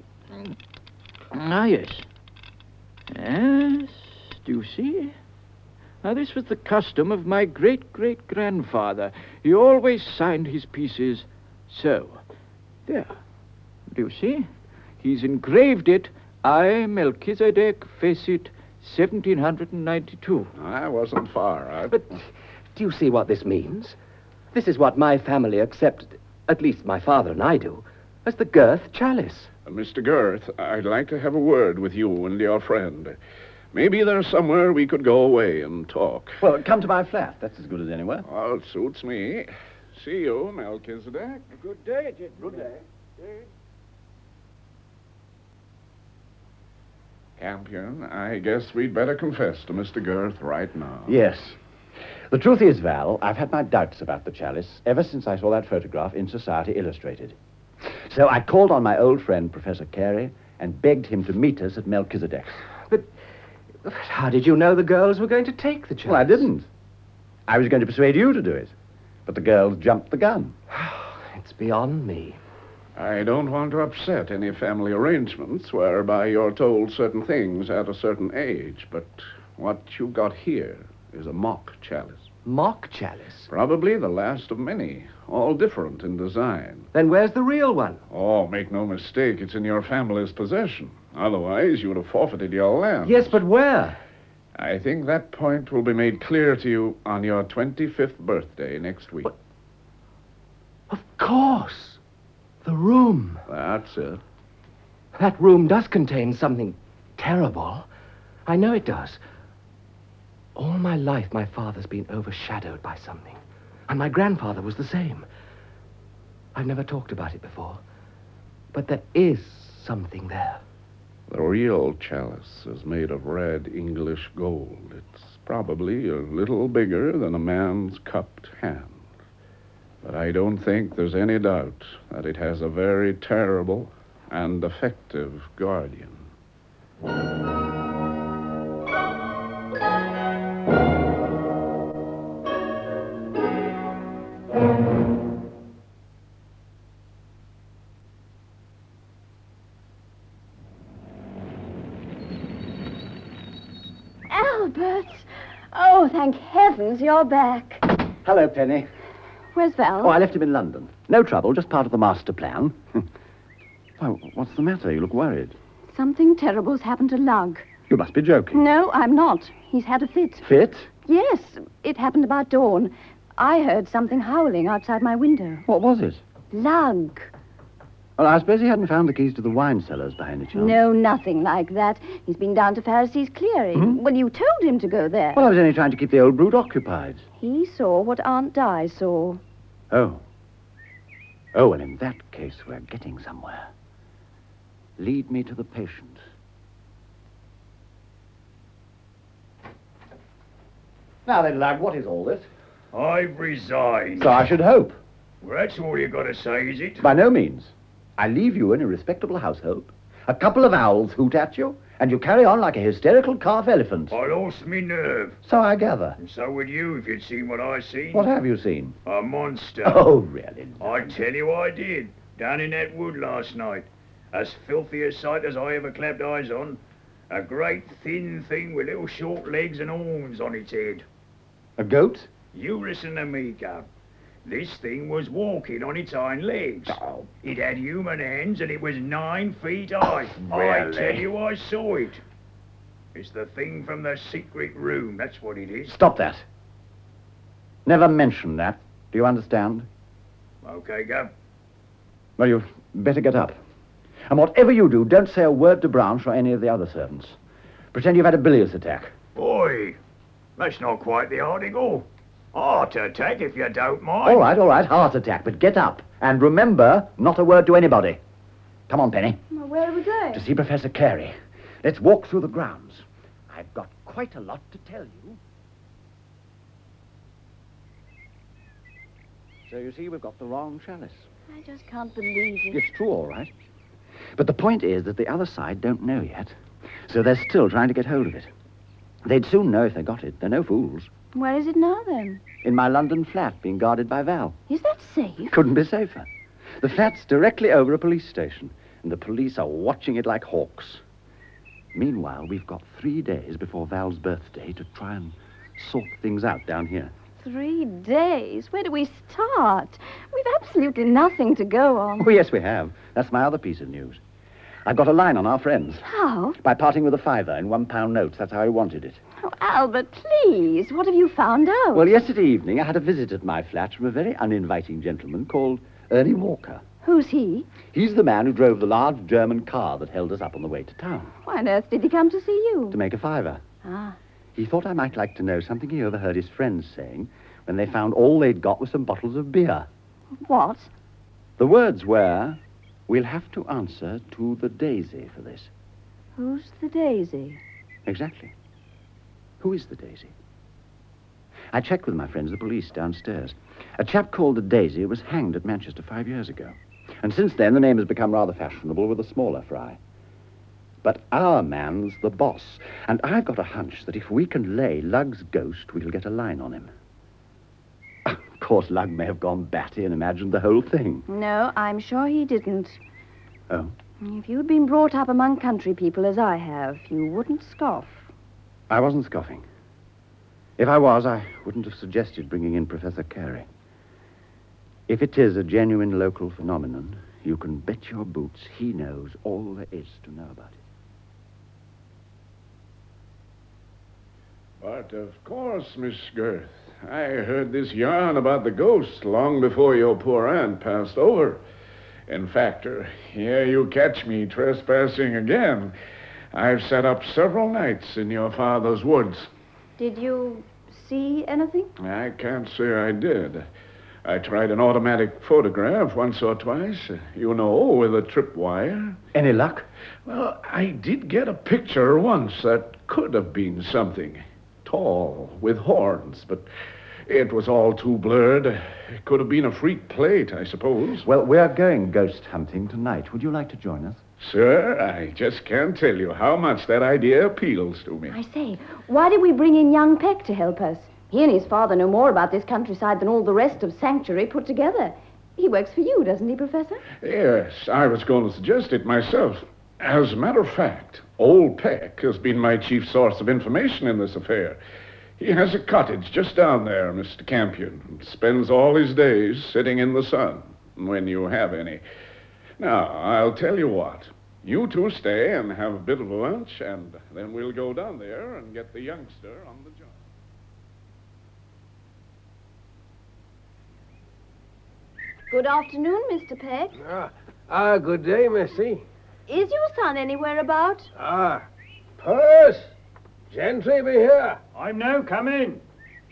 Yes. Yes, do you see? Now, this was the custom of my great-great-grandfather. He always signed his pieces so. There. Do you see? He's engraved it, I, Melchizedek, Facit, 1792. I wasn't far out. But do you see what this means? This is what my family accepted, at least my father and I do, as the Girth chalice. Mr. Girth, I'd like to have a word with you and your friend. Maybe there's somewhere we could go away and talk. Well, come to my flat. That's as good as anywhere. Well, it suits me. See you, Melchizedek. Good day, gentlemen. Good day. Campion, I guess we'd better confess to Mr. Girth right now. Yes. The truth is, Val, I've had my doubts about the chalice ever since I saw that photograph in Society Illustrated. So I called on my old friend, Professor Carey, and begged him to meet us at Melchizedek's. But how did you know the girls were going to take the chalice? Well, I didn't. I was going to persuade you to do it. But the girls jumped the gun. It's beyond me. I don't want to upset any family arrangements whereby you're told certain things at a certain age, but what you got here is a mock chalice. Mock chalice? Probably the last of many, all different in design. Then where's the real one? Oh, make no mistake, it's in your family's possession. Otherwise, you would have forfeited your land. Yes, but where? I think that point will be made clear to you on your 25th birthday next week. What? Of course. The room. That's it. That room does contain something terrible. I know it does. All my life, my father's been overshadowed by something. And my grandfather was the same. I've never talked about it before. But there is something there. The real chalice is made of red English gold. It's probably a little bigger than a man's cupped hand. But I don't think there's any doubt that it has a very terrible and effective guardian. Albert! Oh, thank heavens you're back. Hello, Penny. Where's Val? Oh, I left him in London. No trouble, just part of the master plan. Why, what's the matter? You look worried. Something terrible's happened to Lug. You must be joking. No, I'm not. He's had a fit. Fit? Yes, it happened about dawn. I heard something howling outside my window. What was it? Lug. Well, I suppose he hadn't found the keys to the wine cellars by any chance. No, nothing like that. He's been down to Pharisee's clearing. Well, you told him to go there. Well, I was only trying to keep the old brute occupied. He saw what Aunt Di saw. Oh. Oh, well, in that case, we're getting somewhere. Lead me to the patient. Now then, lad, what is all this? I've resigned. So I should hope. Well, that's all you got to say, is it? By no means. I leave you in a respectable household. A couple of owls hoot at you, and you carry on like a hysterical calf elephant. I lost me nerve. So I gather. And so would you if you'd seen what I seen. What have you seen? A monster. Oh, really? I tell you I did. Down in that wood last night. As filthy a sight as I ever clapped eyes on. A great thin thing with little short legs and horns on its head. A goat? You listen to me, Gov. This thing was walking on its hind legs. Oh. It had human hands and it was 9 feet high. Really? I tell you, I saw it. It's the thing from the secret room, that's what it is. Stop that. Never mention that. Do you understand? Okay, Gov. Well, you'd better get up. And whatever you do, don't say a word to Branch or any of the other servants. Pretend you've had a bilious attack. Boy, that's not quite the article. Heart attack, if you don't mind. All right, heart attack, but get up. And remember, not a word to anybody. Come on, Penny. Well, where are we going? To see Professor Carey. Let's walk through the grounds. I've got quite a lot to tell you. So you see, we've got the wrong chalice. I just can't believe it. It's true, all right. But the point is that the other side don't know yet. So they're still trying to get hold of it. They'd soon know if they got it. They're no fools. Where is it now, then? In my London flat, being guarded by Val. Is that safe? Couldn't be safer. The flat's directly over a police station, and the police are watching it like hawks. Meanwhile, we've got 3 days before Val's birthday to try and sort things out down here. 3 days? Where do we start? We've absolutely nothing to go on. Oh, yes, we have. That's my other piece of news. I've got a line on our friends. How? By parting with a £5 in £1 notes. That's how he wanted it. Oh, Albert, please. What have you found out? Well, yesterday evening, I had a visit at my flat from a very uninviting gentleman called Ernie Walker. Who's he? He's the man who drove the large German car that held us up on the way to town. Why on earth did he come to see you? To make a £5. Ah. He thought I might like to know something he overheard his friends saying when they found all they'd got was some bottles of beer. What? The words were, "We'll have to answer to the Daisy for this." Who's the Daisy? Exactly. Who is the Daisy? I checked with my friends, the police, downstairs. A chap called the Daisy was hanged at Manchester 5 years ago. And since then, the name has become rather fashionable with a smaller fry. But our man's the boss. And I've got a hunch that if we can lay Lug's ghost, we'll get a line on him. Of course, Lug may have gone batty and imagined the whole thing. No, I'm sure he didn't. Oh? If you'd been brought up among country people as I have, you wouldn't scoff. I wasn't scoffing. If I was, I wouldn't have suggested bringing in Professor Carey. If it is a genuine local phenomenon, you can bet your boots he knows all there is to know about it. But, of course, Miss Girth, I heard this yarn about the ghost long before your poor aunt passed over. In fact, here you catch me trespassing again. I've sat up several nights in your father's woods. Did you see anything? I can't say I did. I tried an automatic photograph once or twice, with a tripwire. Any luck? Well, I did get a picture once that could have been something. Tall, with horns, but it was all too blurred. It could have been a freak plate, I suppose. Well, we're going ghost hunting tonight. Would you like to join us? Sir, I just can't tell you how much that idea appeals to me. I say, why did we bring in young Peck to help us? He and his father know more about this countryside than all the rest of Sanctuary put together. He works for you, doesn't he, Professor? Yes, I was going to suggest it myself. As a matter of fact, old Peck has been my chief source of information in this affair. He has a cottage just down there, Mr. Campion, and spends all his days sitting in the sun, when you have any. Now, I'll tell you what. You two stay and have a bit of a lunch, and then we'll go down there and get the youngster on the job. Good afternoon, Mr. Peck. Good day, Missy. Is your son anywhere about? Perce! Gentry be here. I'm now coming.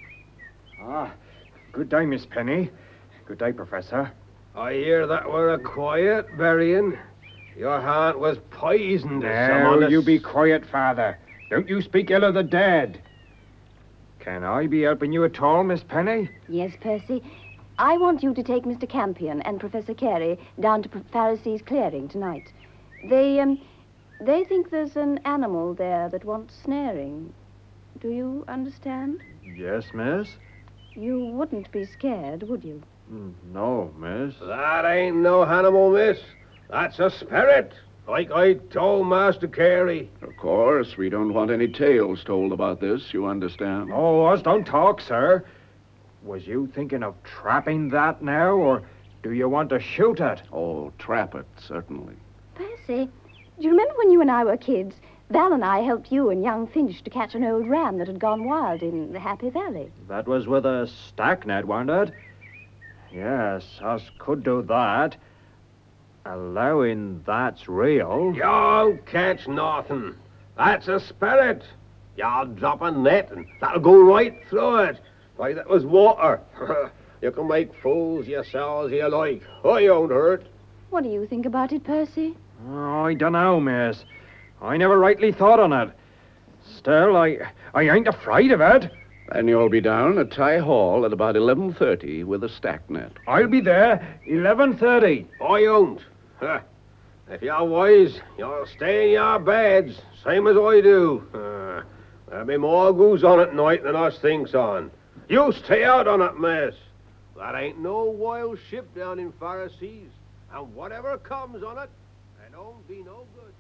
Good day, Miss Penny. Good day, Professor. I hear that were a quiet burying. Your aunt was poisoned. Now, you be quiet, Father. Don't you speak ill of the dead. Can I be helping you at all, Miss Penny? Yes, Percy. I want you to take Mr. Campion and Professor Carey down to Pharisee's clearing tonight. They think there's an animal there that wants snaring. Do you understand? Yes, miss. You wouldn't be scared, would you? No, miss. That ain't no animal, miss. That's a spirit, like I told Master Carey. Of course, we don't want any tales told about this, you understand? Oh, us don't talk, sir. Was you thinking of trapping that now, or do you want to shoot it? Oh, trap it, certainly. Percy, do you remember when you and I were kids? Val and I helped you and young Finch to catch an old ram that had gone wild in the Happy Valley. That was with a stack net, wasn't it? Yes, us could do that. Allowing that's real. You won't catch nothing. That's a spirit. You'll drop a net and that'll go right through it. Like that was water. You can make fools yourselves you like. I won't hurt. What do you think about it, Percy? Oh, I dunno, miss. I never rightly thought on it. Still, I ain't afraid of it. Then you'll be down at Ty Hall at about 11:30 with a stack net. I'll be there 11:30. I won't. If you're wise, you'll stay in your beds, same as I do. There'll be more goose on at night than us thinks on. You stay out on it, miss. That ain't no wild ship down in Pharisees, and whatever comes on it, it don't be no good.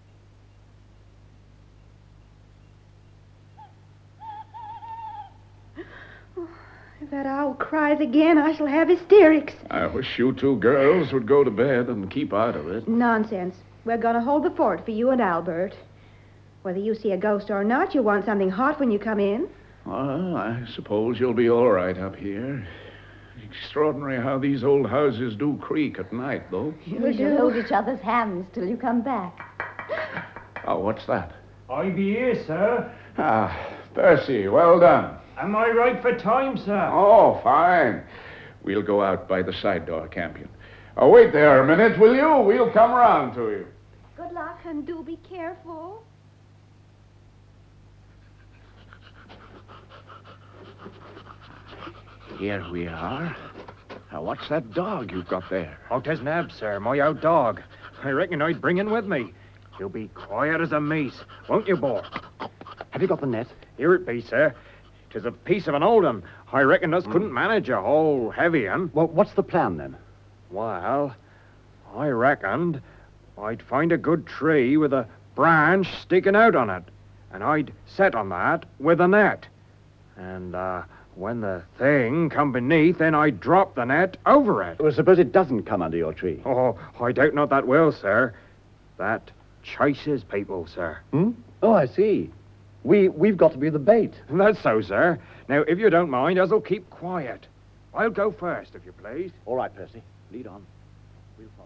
If that owl cries again, I shall have hysterics. I wish you two girls would go to bed and keep out of it. Nonsense. We're going to hold the fort for you and Albert. Whether you see a ghost or not, you'll want something hot when you come in. Well, I suppose you'll be all right up here. Extraordinary how these old houses do creak at night, though. We shall hold each other's hands till you come back. Oh, what's that? I be here, sir. Percy, well done. Am I right for time, sir? Oh, fine. We'll go out by the side door, Campion. Oh, wait there a minute, will you? We'll come round to you. Good luck, and do be careful. Here we are. Now, what's that dog you've got there? Oh, 'tis Nab, sir, my old dog. I reckon I'd bring him with me. You'll be quiet as a mice, won't you, boy? Have you got the net? Here it be, sir. 'Tis a piece of an old un. I reckon us couldn't manage a whole heavy un. Well, what's the plan, then? Well, I reckoned I'd find a good tree with a branch sticking out on it, and I'd set on that with a net. And, when the thing come beneath, then I drop the net over it. Well, suppose it doesn't come under your tree. Oh, I doubt not that will, sir. That chases people, sir. Hmm? Oh, I see. We've got to be the bait. That's so, sir. Now, if you don't mind, us'll keep quiet. I'll go first, if you please. All right, Percy. Lead on. We'll follow.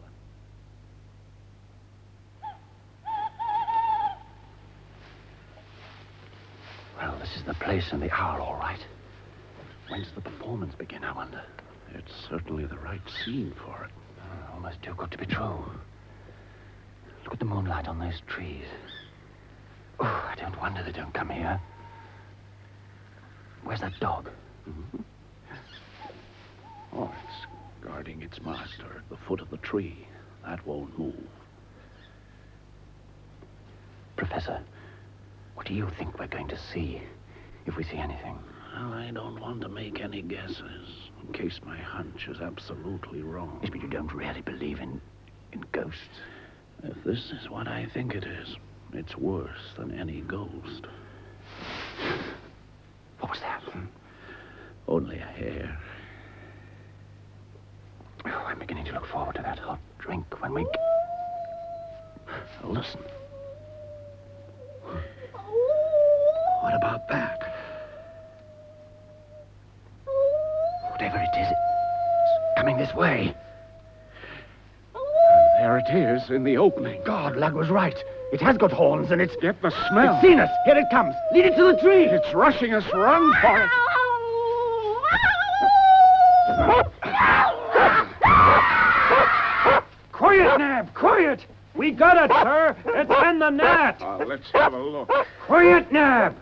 Well, this is the place and the hour, all right. When's the performance begin, I wonder? It's certainly the right scene for it. Almost too good to be true. Look at the moonlight on those trees. Oh, I don't wonder they don't come here. Where's that dog? Mm-hmm. Oh, it's guarding its master at the foot of the tree. That won't move. Professor, what do you think we're going to see, if we see anything? Well, I don't want to make any guesses, in case my hunch is absolutely wrong. Yes, but you don't really believe in ghosts. If this is what I think it is, it's worse than any ghost. What was that? Only a hare. Oh, I'm beginning to look forward to that hot drink when we... Listen. What about that? Whatever it is, it's coming this way. There it is, in the opening. God, Lug was right. It has got horns, and it's... Get the smell. It's seen us. Here it comes. Lead it to the tree. It's rushing us. Run for it. Quiet, Nab, quiet! We got it, sir. It's in the net. Let's have a look. Quiet, Nab.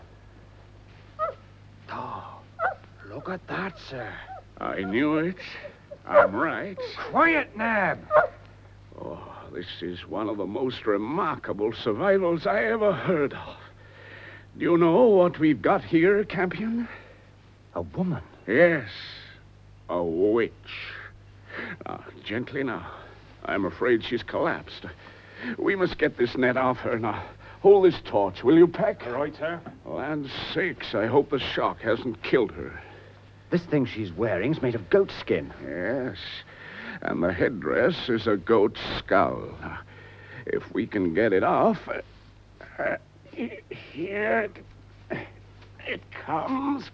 Oh, look at that, sir. I knew it. I'm right. Quiet, Nab. Oh, this is one of the most remarkable survivals I ever heard of. Do you know what we've got here, Campion? A woman? Yes, a witch. Now, gently now. I'm afraid she's collapsed. We must get this net off her now. Hold this torch, will you, Peck? All right, sir. Land's sakes, I hope the shock hasn't killed her. This thing she's wearing's made of goat skin. Yes, and the headdress is a goat's skull. Now, if we can get it off... here it comes.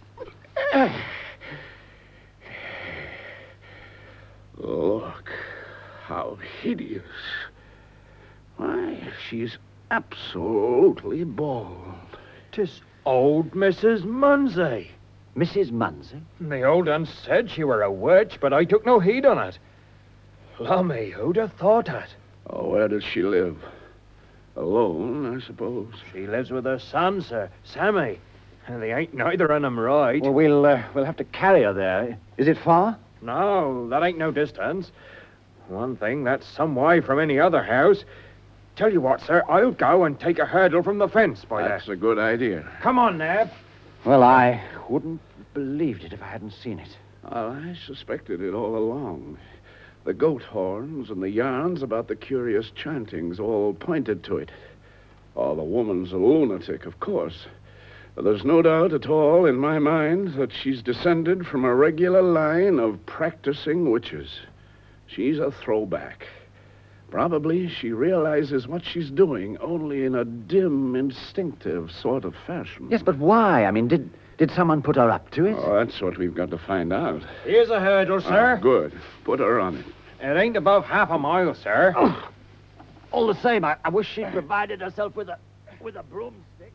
Look, how hideous. Why, she's absolutely bald. 'Tis old Mrs. Munsey. Mrs. Munsey? The old un said she were a witch, but I took no heed on it. Lummy, who'd have thought it? Oh, where does she live? Alone, I suppose. She lives with her son, sir, Sammy. And they ain't neither of 'em right. Well, we'll have to carry her there. Is it far? No, that ain't no distance. One thing, that's some way from any other house. Tell you what, sir, I'll go and take a hurdle from the fence by there. That's a good idea. Come on, Nab. Well, I wouldn't have believed it if I hadn't seen it. Well, I suspected it all along. The goat horns and the yarns about the curious chantings all pointed to it. Oh, the woman's a lunatic, of course. But there's no doubt at all in my mind that she's descended from a regular line of practicing witches. She's a throwback. Probably she realizes what she's doing only in a dim, instinctive sort of fashion. Yes, but why? I mean, did someone put her up to it? Oh, that's what we've got to find out. Here's a hurdle, sir. Good. Put her on it. It ain't above half a mile, sir. Oh, all the same, I wish she'd provided herself with a broomstick.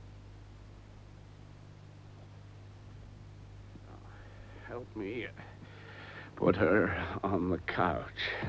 Help me put her on the couch.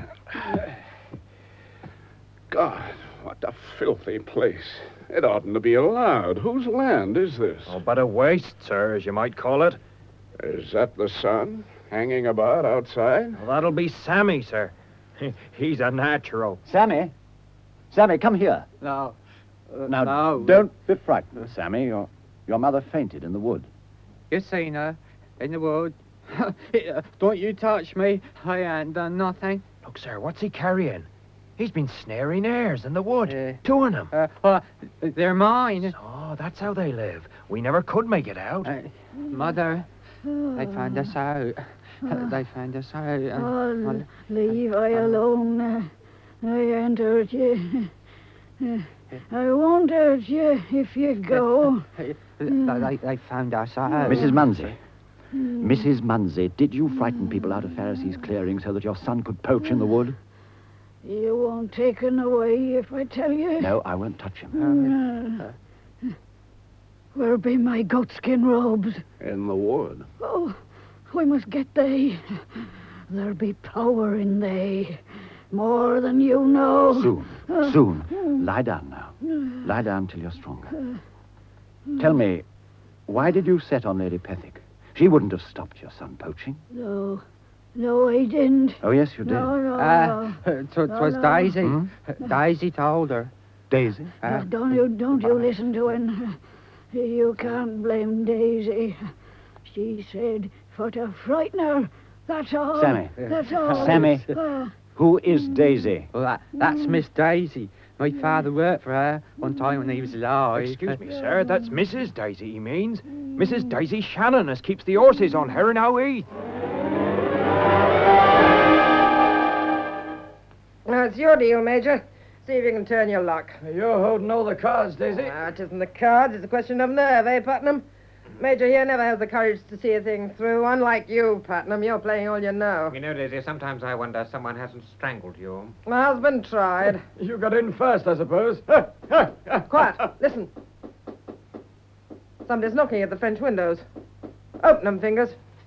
God, what a filthy place. It oughtn't to be allowed. Whose land is this? Oh, but a waste, sir, as you might call it. Is that the sun hanging about outside? Well, that'll be Sammy, sir. He's a natural. Sammy? Sammy, come here. No. Now, no. Don't be frightened, Sammy. Your mother fainted in the wood. You seen her in the wood? Don't you touch me. I ain't done nothing. Look, sir, what's he carrying? He's been snaring hares in the wood. Two of them. They're mine. Oh, Oh, that's how they live. We never could make it out. Mother, they found us out. They found us out. Oh, leave I alone. I ain't hurt you. I won't hurt you if you go. They found us out. Mrs. Munsey. Mrs. Munsey, did you frighten people out of Pharisee's clearing so that your son could poach in the wood? You won't take him away if I tell you. No, I won't touch him. Where be my goatskin robes? In the wood. Oh, we must get they. There be power in they. More than you know. Soon. Lie down now. Lie down till you're stronger. Tell me, why did you set on Lady Pethick? She wouldn't have stopped your son poaching. No, I didn't. Oh, yes, you did. No. It was Daisy. Daisy told her. Daisy? Don't you listen to him. You can't blame Daisy. She said for to frighten her. That's all. Sammy. That's all. Sammy. Who is Daisy? Well, that's Miss Daisy. My father worked for her one time when he was alive. Excuse me, sir. That's Mrs. Daisy, he means. Mrs. Daisy Shannon, as keeps the horses on her and Heath. Now, it's your deal, Major. See if you can turn your luck. You're holding all the cards, Daisy. It isn't the cards, it's a question of nerve, eh, Putnam? Major here never has the courage to see a thing through. Unlike you, Putnam, you're playing all you know. You know, Daisy, sometimes I wonder someone hasn't strangled you. My husband tried. You got in first, I suppose. Quiet. Listen. Somebody's knocking at the French windows. Open them, Fingers.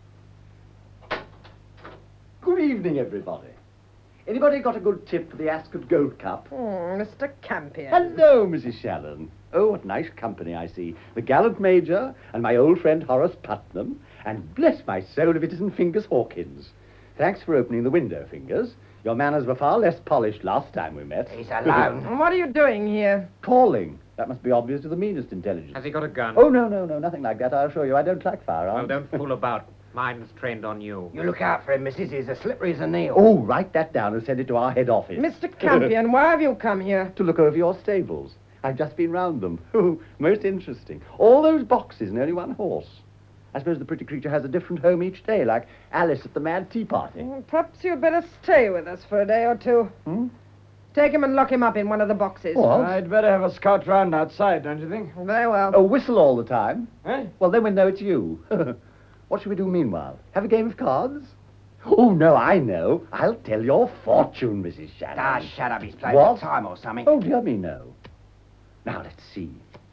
Good evening, everybody. Anybody got a good tip for the Ascot Gold Cup? Mr. Campion. Hello, Mrs. Shannon. Oh, what nice company I see. The gallant Major and my old friend Horace Putnam, and bless my soul if it isn't Fingers Hawkins. Thanks for opening the window, Fingers. Your manners were far less polished last time we met. He's alone. What are you doing here? Calling. That must be obvious to the meanest intelligence. Has he got a gun? Oh, no, nothing like that, I assure you. I don't like firearms. Well, don't fool about. Mine's trained on you. You look out for him, missus. He's as slippery as a nail. Oh, write that down and send it to our head office. Mr. Campion, why have you come here? To look over your stables. I've just been round them. Oh, most interesting. All those boxes and only one horse. I suppose the pretty creature has a different home each day, like Alice at the Mad Tea Party. Perhaps you'd better stay with us for a day or two. Take him and lock him up in one of the boxes. What? I'd better have a scout round outside, don't you think? Very well. Oh, whistle all the time? Eh? Well, then we know it's you. What should we do meanwhile? Have a game of cards? Oh, no, I know. I'll tell your fortune, Mrs. Shannon. Ah, shut up. He's playing What? for time or something. Oh, dear me, no. Now, let's see.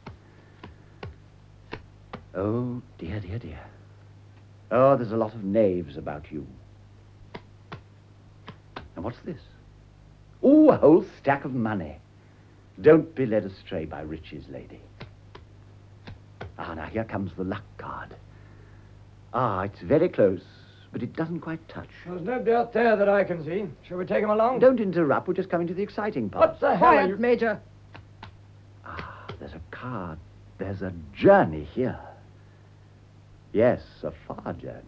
Oh, dear. Oh, there's a lot of knaves about you. And what's this? Oh, a whole stack of money. Don't be led astray by riches, lady. Ah, now here comes the luck card. Ah, it's very close, but it doesn't quite touch. There's nobody out there that I can see. Shall we take him along? Don't interrupt. We're just coming to the exciting part. What the hell are you... Major. Ah, there's a card. There's a journey here. Yes, a far journey.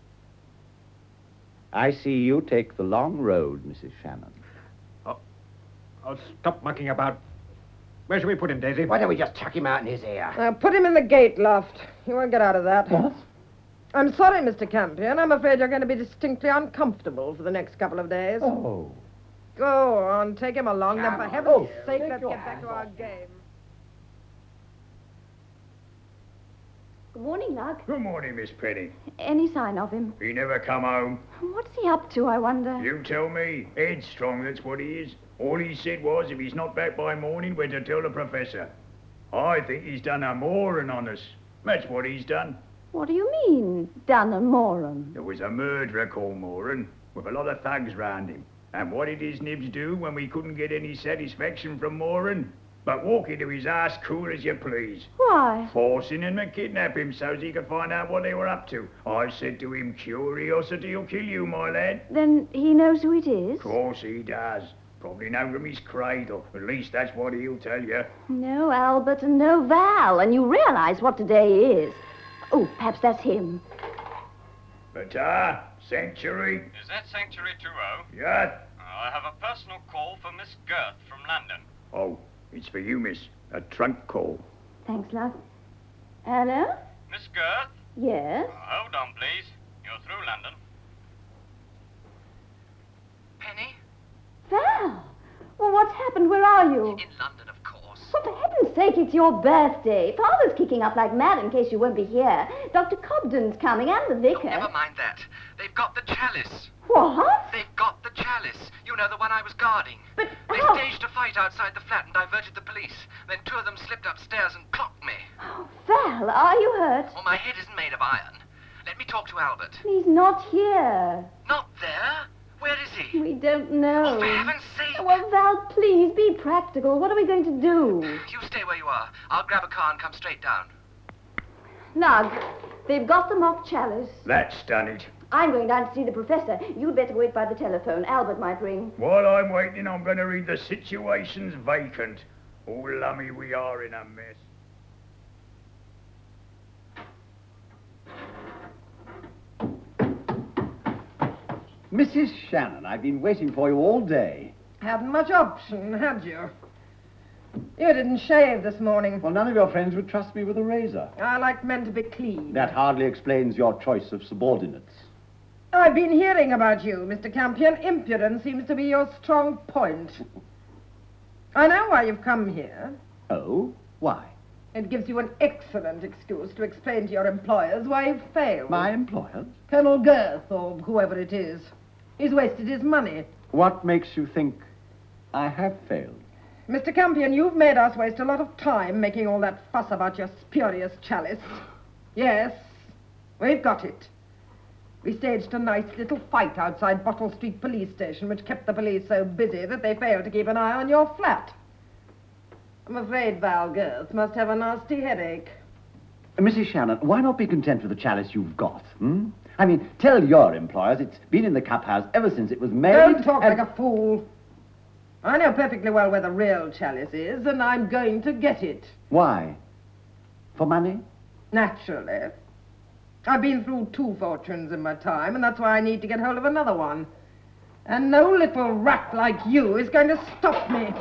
I see you take the long road, Mrs. Shannon. Oh, stop mucking about. Where shall we put him, Daisy? Why don't we just chuck him out in his ear? Put him in the gate loft. You won't get out of that. What? I'm sorry, Mr. Campion. I'm afraid you're going to be distinctly uncomfortable for the next couple of days. Oh. Go on, take him along. Now, for heaven's sake, let's get back to our game. Good morning, Lug. Good morning, Miss Penny. Any sign of him? He never come home. What's he up to, I wonder? You tell me. Headstrong, that's what he is. All he said was if he's not back by morning, we're to tell the professor. I think he's done a morin' on us. That's what he's done. What do you mean, done a moron? There was a murderer called Moran, with a lot of thugs round him. And what did his nibs do when we couldn't get any satisfaction from Moran? But walk into his ass cool as you please. Why? Forcing him to kidnap him so's he could find out what they were up to. I said to him, curiosity'll kill you, my lad. Then he knows who it is? Of course he does. Probably known from his cradle. At least that's what he'll tell you. No Albert and no Val, and you realize what today is. Oh, perhaps that's him. But, Sanctuary? Is that Sanctuary 2-0? Yeah? I have a personal call for Miss Girth from London. Oh, it's for you, miss. A trunk call. Thanks, love. Hello? Miss Girth? Yes? Hold on, please. You're through London. Penny? Val! Well, what's happened? Where are you? In London, of course. Well, for heaven's sake, it's your birthday. Father's kicking up like mad in case you won't be here. Dr. Cobden's coming and the vicar. Oh, never mind that. They've got the chalice. What? They've got the chalice. You know, the one I was guarding. But they how? staged a fight outside the flat and diverted the police. Then two of them slipped upstairs and clocked me. Oh, Val, are you hurt? Well, my head isn't made of iron. Let me talk to Albert. He's not here. Not there? Where is he? We don't know. Oh, for heaven's sake! Well, Val, please, be practical. What are we going to do? You stay where you are. I'll grab a car and come straight down. Lug, they've got the mock chalice. That's done it. I'm going down to see the professor. You'd better wait by the telephone. Albert might ring. While I'm waiting, I'm going to read the situation's vacant. Oh, lummy, we are in a mess. Mrs. Shannon, I've been waiting for you all day. Hadn't much option, had you? You didn't shave this morning. Well, none of your friends would trust me with a razor. I like men to be clean. That hardly explains your choice of subordinates. I've been hearing about you, Mr. Campion. Impudence seems to be your strong point. I know why you've come here. Oh? Why? It gives you an excellent excuse to explain to your employers why you've failed. My employers? Colonel Girth, or whoever it is. He's wasted his money. What makes you think I have failed? Mr. Campion, you've made us waste a lot of time making all that fuss about your spurious chalice. Yes, we've got it. We staged a nice little fight outside Bottle Street Police Station, which kept the police so busy that they failed to keep an eye on your flat. I'm afraid Val Girth must have a nasty headache. Mrs. Shannon, why not be content with the chalice you've got, I mean, tell your employers it's been in the cup house ever since it was made. Don't talk like a fool. I know perfectly well where the real chalice is, and I'm going to get it. Why? For money? Naturally. I've been through 2 fortunes in my time, and that's why I need to get hold of another one. And no little rat like you is going to stop me.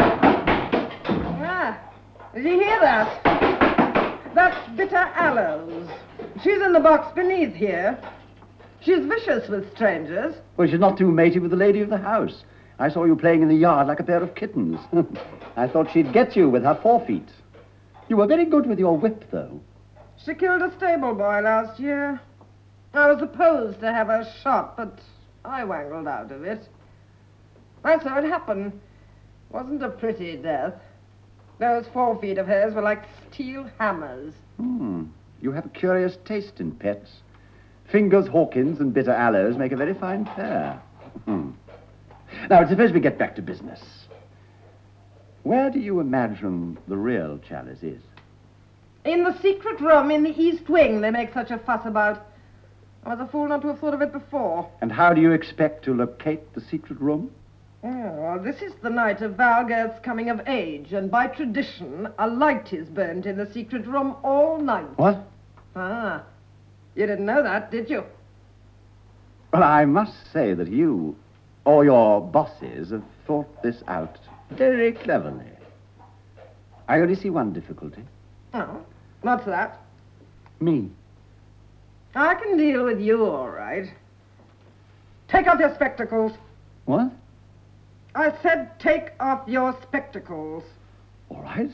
Ah, did you hear that? That's Bitter Aloes. She's in the box beneath here. She's vicious with strangers. Well, she's not too matey with the lady of the house. I saw you playing in the yard like a pair of kittens. I thought she'd get you with her forefeet. You were very good with your whip, though. She killed a stable boy last year. I was supposed to have her shot, but I wangled out of it. That's how it happened. Wasn't a pretty death. Those forefeet of hers were like steel hammers. You have a curious taste in pets. Fingers Hawkins and Bitter Aloes make a very fine pair. Now, suppose we get back to business. Where do you imagine the real chalice is? In the secret room in the East Wing they make such a fuss about. I was a fool not to have thought of it before. And how do you expect to locate the secret room? Oh, well, this is the night of Val Girth's coming of age, and by tradition, a light is burnt in the secret room all night. What? Ah, you didn't know that, did you? Well, I must say that you, or your bosses, have thought this out very cleverly. I only see one difficulty. Oh, what's that? Me. I can deal with you, all right. Take off your spectacles. What? I said take off your spectacles. All right.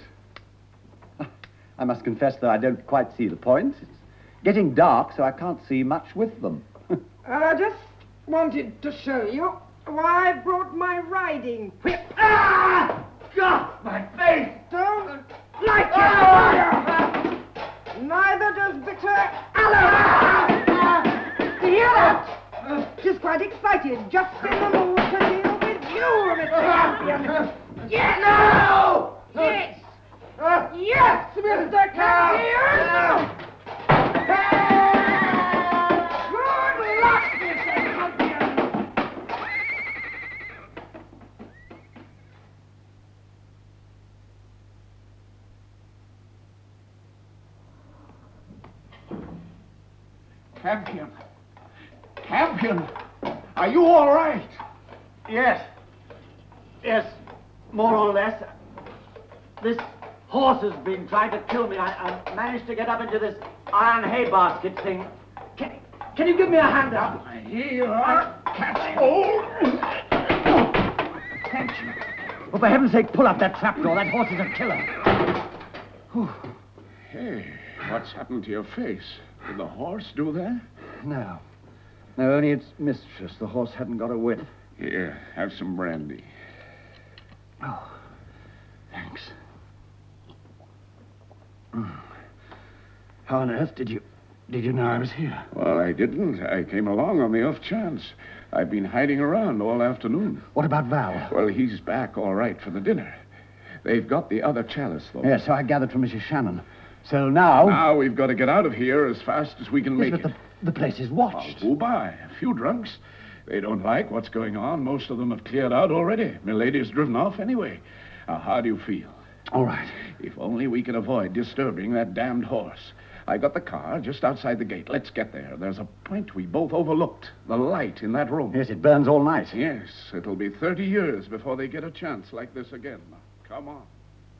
I must confess that I don't quite see the point. It's getting dark, so I can't see much with them. I just wanted to show you why I brought my riding whip. Ah! God, my face! Don't like it! Neither does Bitter Aloe! Do you hear that? She's quite excited, just in the mood to deal with you, Mr. Campion. Yes! No! Yes! Yes, Mr. Campion! Good luck, Mr. Campion! Campion. Campion, are you all right? Yes. Yes, more or less. This horse has been trying to kill me. I managed to get up into this iron hay basket thing. Can you give me a hand up? Here you are. Catch hold. Thank you. Well, for heaven's sake, pull up that trapdoor. That horse is a killer. Hey, what's happened to your face? Did the horse do that? No. No, only its mistress. The horse hadn't got a whip. Here, have some brandy. Oh, thanks. How on earth did you know I was here? Well, I didn't. I came along on the off chance. I've been hiding around all afternoon. What about Val? Well, he's back all right for the dinner. They've got the other chalice, though. Yes, so I gathered from Mrs. Shannon. So now... Now we've got to get out of here as fast as we can make but it. The place is watched. Oh, who by? A few drunks. They don't like what's going on. Most of them have cleared out already. Milady's driven off anyway. Now, how do you feel? All right. If only we can avoid disturbing that damned horse. I got the car just outside the gate. Let's get there. There's a point we both overlooked. The light in that room. Yes, it burns all night. Yes, it'll be 30 years before they get a chance like this again. Now, come on.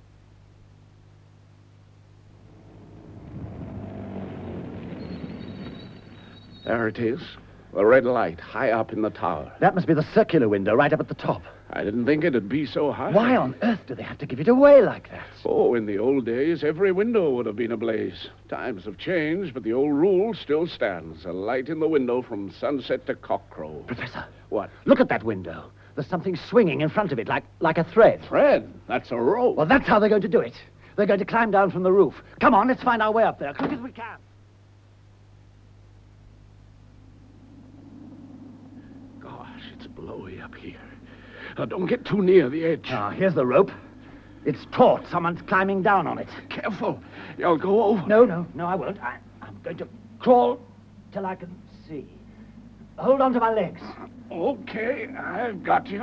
There it is. The red light, high up in the tower. That must be the circular window right up at the top. I didn't think it'd be so high. Why on earth do they have to give it away like that? Oh, in the old days, every window would have been ablaze. Times have changed, but the old rule still stands. A light in the window from sunset to cockcrow. Professor. What? Look at that window. There's something swinging in front of it, like a thread. Thread? That's a rope. Well, that's how they're going to do it. They're going to climb down from the roof. Come on, let's find our way up there, quick as we can. Blowy up here. Now, don't get too near the edge. Ah, here's the rope. It's taut. Someone's climbing down on it. Careful. You'll go over. No, I won't. I'm going to crawl till I can see. Hold on to my legs. Okay, I've got you.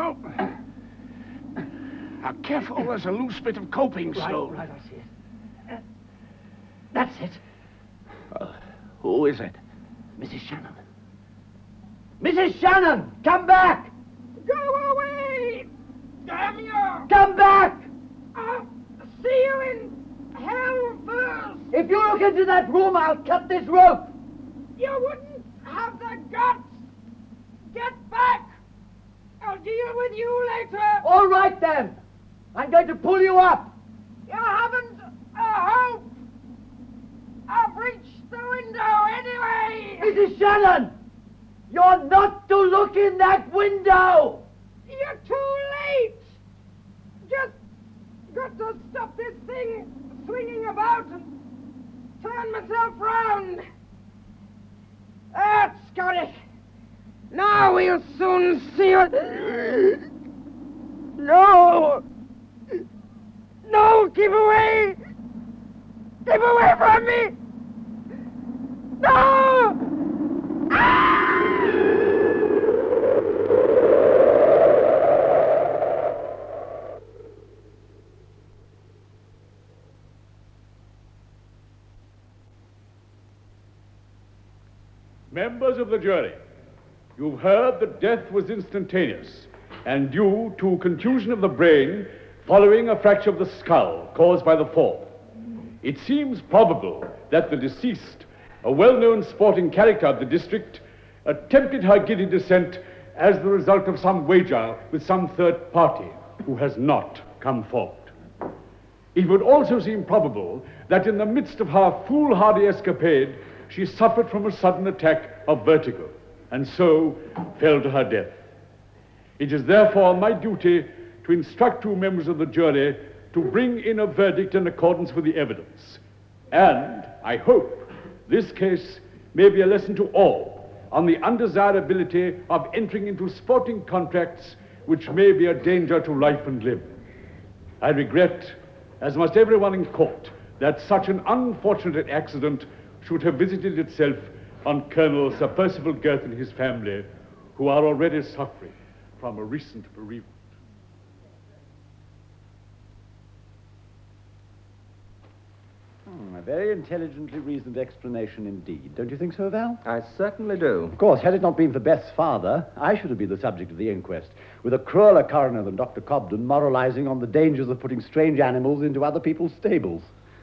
Now, careful. There's a loose bit of coping stone. Right, I see it. That's it. Who is it? Mrs. Shannon. Mrs. Shannon, come back! Go away! Damn you! Come back! I'll see you in hell first! If you look into that room, I'll cut this rope! You wouldn't have the guts! Get back! I'll deal with you later! All right, then! I'm going to pull you up! You haven't a hope! I'll breach the window anyway! Mrs. Shannon! You're not to look in that window! You're too late! Just got to stop this thing swinging about and turn myself round. That's got it. Now we'll soon see what... No! No, keep away! Keep away from me! No! Members of the jury, you've heard that death was instantaneous and due to contusion of the brain following a fracture of the skull caused by the fall. It seems probable that the deceased, a well-known sporting character of the district, attempted her giddy descent as the result of some wager with some third party who has not come forward. It would also seem probable that in the midst of her foolhardy escapade, she suffered from a sudden attack of vertigo, and so fell to her death. It is therefore my duty to instruct two members of the jury to bring in a verdict in accordance with the evidence. And I hope this case may be a lesson to all on the undesirability of entering into sporting contracts which may be a danger to life and limb. I regret, as must everyone in court, that such an unfortunate accident should have visited itself on Colonel Sir Percival Girth and his family, who are already suffering from a recent bereavement. very intelligently reasoned explanation indeed. Don't you think so, Val? I certainly do. Of course, had it not been for Beth's father, I should have been the subject of the inquest, with a crueler coroner than Dr. Cobden moralizing on the dangers of putting strange animals into other people's stables.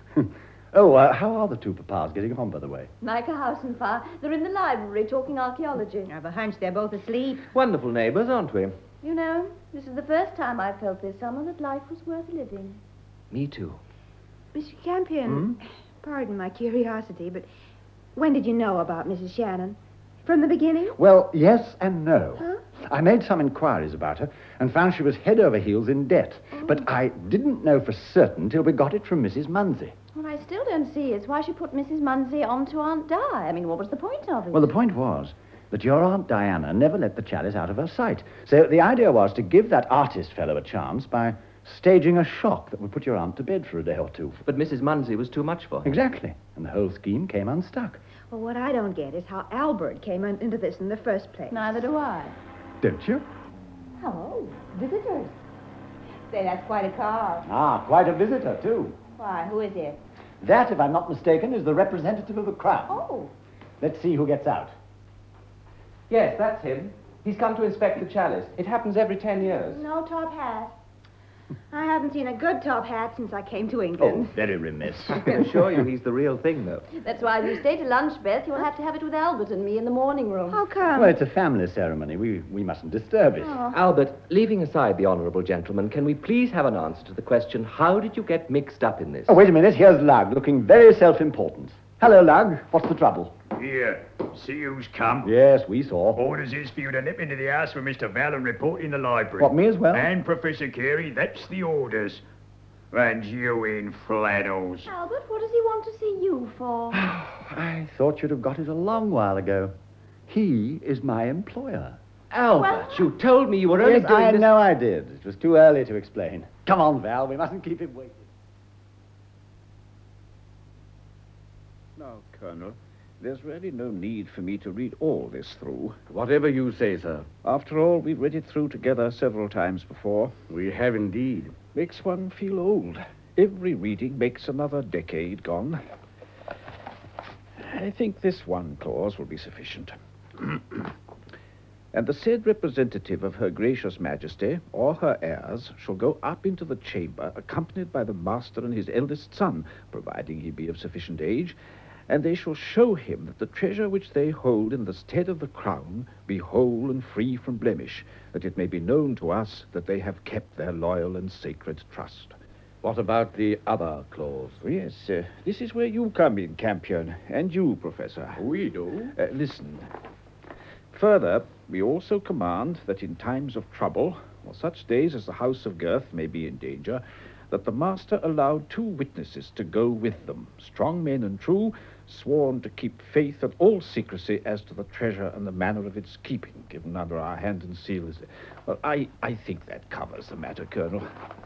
How are the two papas getting on, by the way? Like a house and fire. They're in the library talking archaeology. I have a hunch they're both asleep. Wonderful neighbours, aren't we? You know, this is the first time I felt this summer that life was worth living. Me too. Mr. Campion, pardon my curiosity, but when did you know about Mrs. Shannon? From the beginning? Well, yes and no. Huh? I made some inquiries about her and found she was head over heels in debt. But I didn't know for certain till we got it from Mrs. Munsey. What I still don't see is why she put Mrs. Munsey on to Aunt Di. I mean, what was the point of it? Well, the point was that your Aunt Diana never let the chalice out of her sight. So the idea was to give that artist fellow a chance by staging a shock that would put your aunt to bed for a day or two. But Mrs. Munsey was too much for her. Exactly. And the whole scheme came unstuck. Well, what I don't get is how Albert came into this in the first place. Neither do I. Don't you? Hello, visitors. Say, that's quite a car. Ah, quite a visitor, too. Why, who is it? That, if I'm not mistaken, is the representative of the Crown. Oh. Let's see who gets out. Yes, that's him. He's come to inspect the chalice. It happens every 10 years. No top hat. I haven't seen a good top hat since I came to England. Oh, very remiss. I can assure you he's the real thing, though. That's why if you stay to lunch, Beth, you'll have to have it with Albert and me in the morning room. How come? Well, it's a family ceremony. We mustn't disturb it. Oh. Albert, leaving aside the honourable gentleman, can we please have an answer to the question, how did you get mixed up in this? Oh, wait a minute. Here's Lug, looking very self-important. Hello, Lug. What's the trouble? Here, see who's come? Yes, we saw. Orders is for you to nip into the house with Mr. Val and report in the library. What, me as well? And Professor Carey, that's the orders. And you in flannels. Albert, what does he want to see you for? I thought you'd have got it a long while ago. He is my employer. Albert, you told me you were only Yes, doing I this... know I did. It was too early to explain. Come on, Val. We mustn't keep him waiting. Now, Colonel, there's really no need for me to read all this through. Whatever you say, sir. After all, we've read it through together several times before. We have indeed. Makes one feel old. Every reading makes another decade gone. I think this one clause will be sufficient. And the said representative of Her Gracious Majesty or her heirs shall go up into the chamber accompanied by the master and his eldest son, providing he be of sufficient age, and they shall show him that the treasure which they hold in the stead of the crown be whole and free from blemish, that it may be known to us that they have kept their loyal and sacred trust. What about the other clause? Yes, this is where you come in, Campion, and you, Professor. We do. Listen. Further, we also command that in times of trouble, or such days as the House of Girth may be in danger, that the master allow 2 witnesses to go with them, strong men and true, sworn to keep faith and all secrecy as to the treasure and the manner of its keeping, given under our hand and seal. Well, I think that covers the matter, Colonel.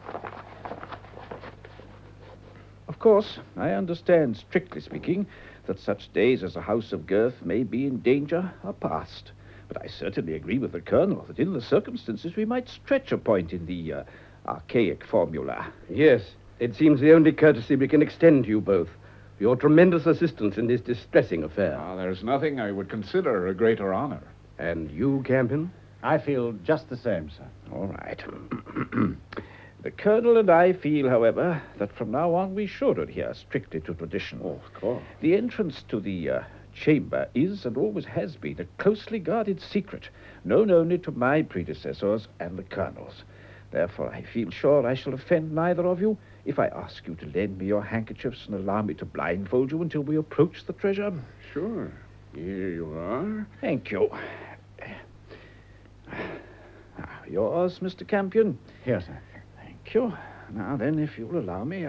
Of course, I understand, strictly speaking, that such days as the House of Girth may be in danger are past. But I certainly agree with the Colonel that in the circumstances we might stretch a point in the archaic formula. Yes, it seems the only courtesy we can extend to you both. Your tremendous assistance in this distressing affair. There's nothing I would consider a greater honor. And you, Campion? I feel just the same, sir. All right. The Colonel and I feel, however, that from now on we should adhere strictly to tradition. Oh, of course. The entrance to the chamber is and always has been a closely guarded secret, known only to my predecessors and the Colonel's. Therefore, I feel sure I shall offend neither of you if I ask you to lend me your handkerchiefs and allow me to blindfold you until we approach the treasure. Sure. Here you are. Thank you. Yours, Mr. Campion. Here, sir. Thank you. Now then, if you'll allow me,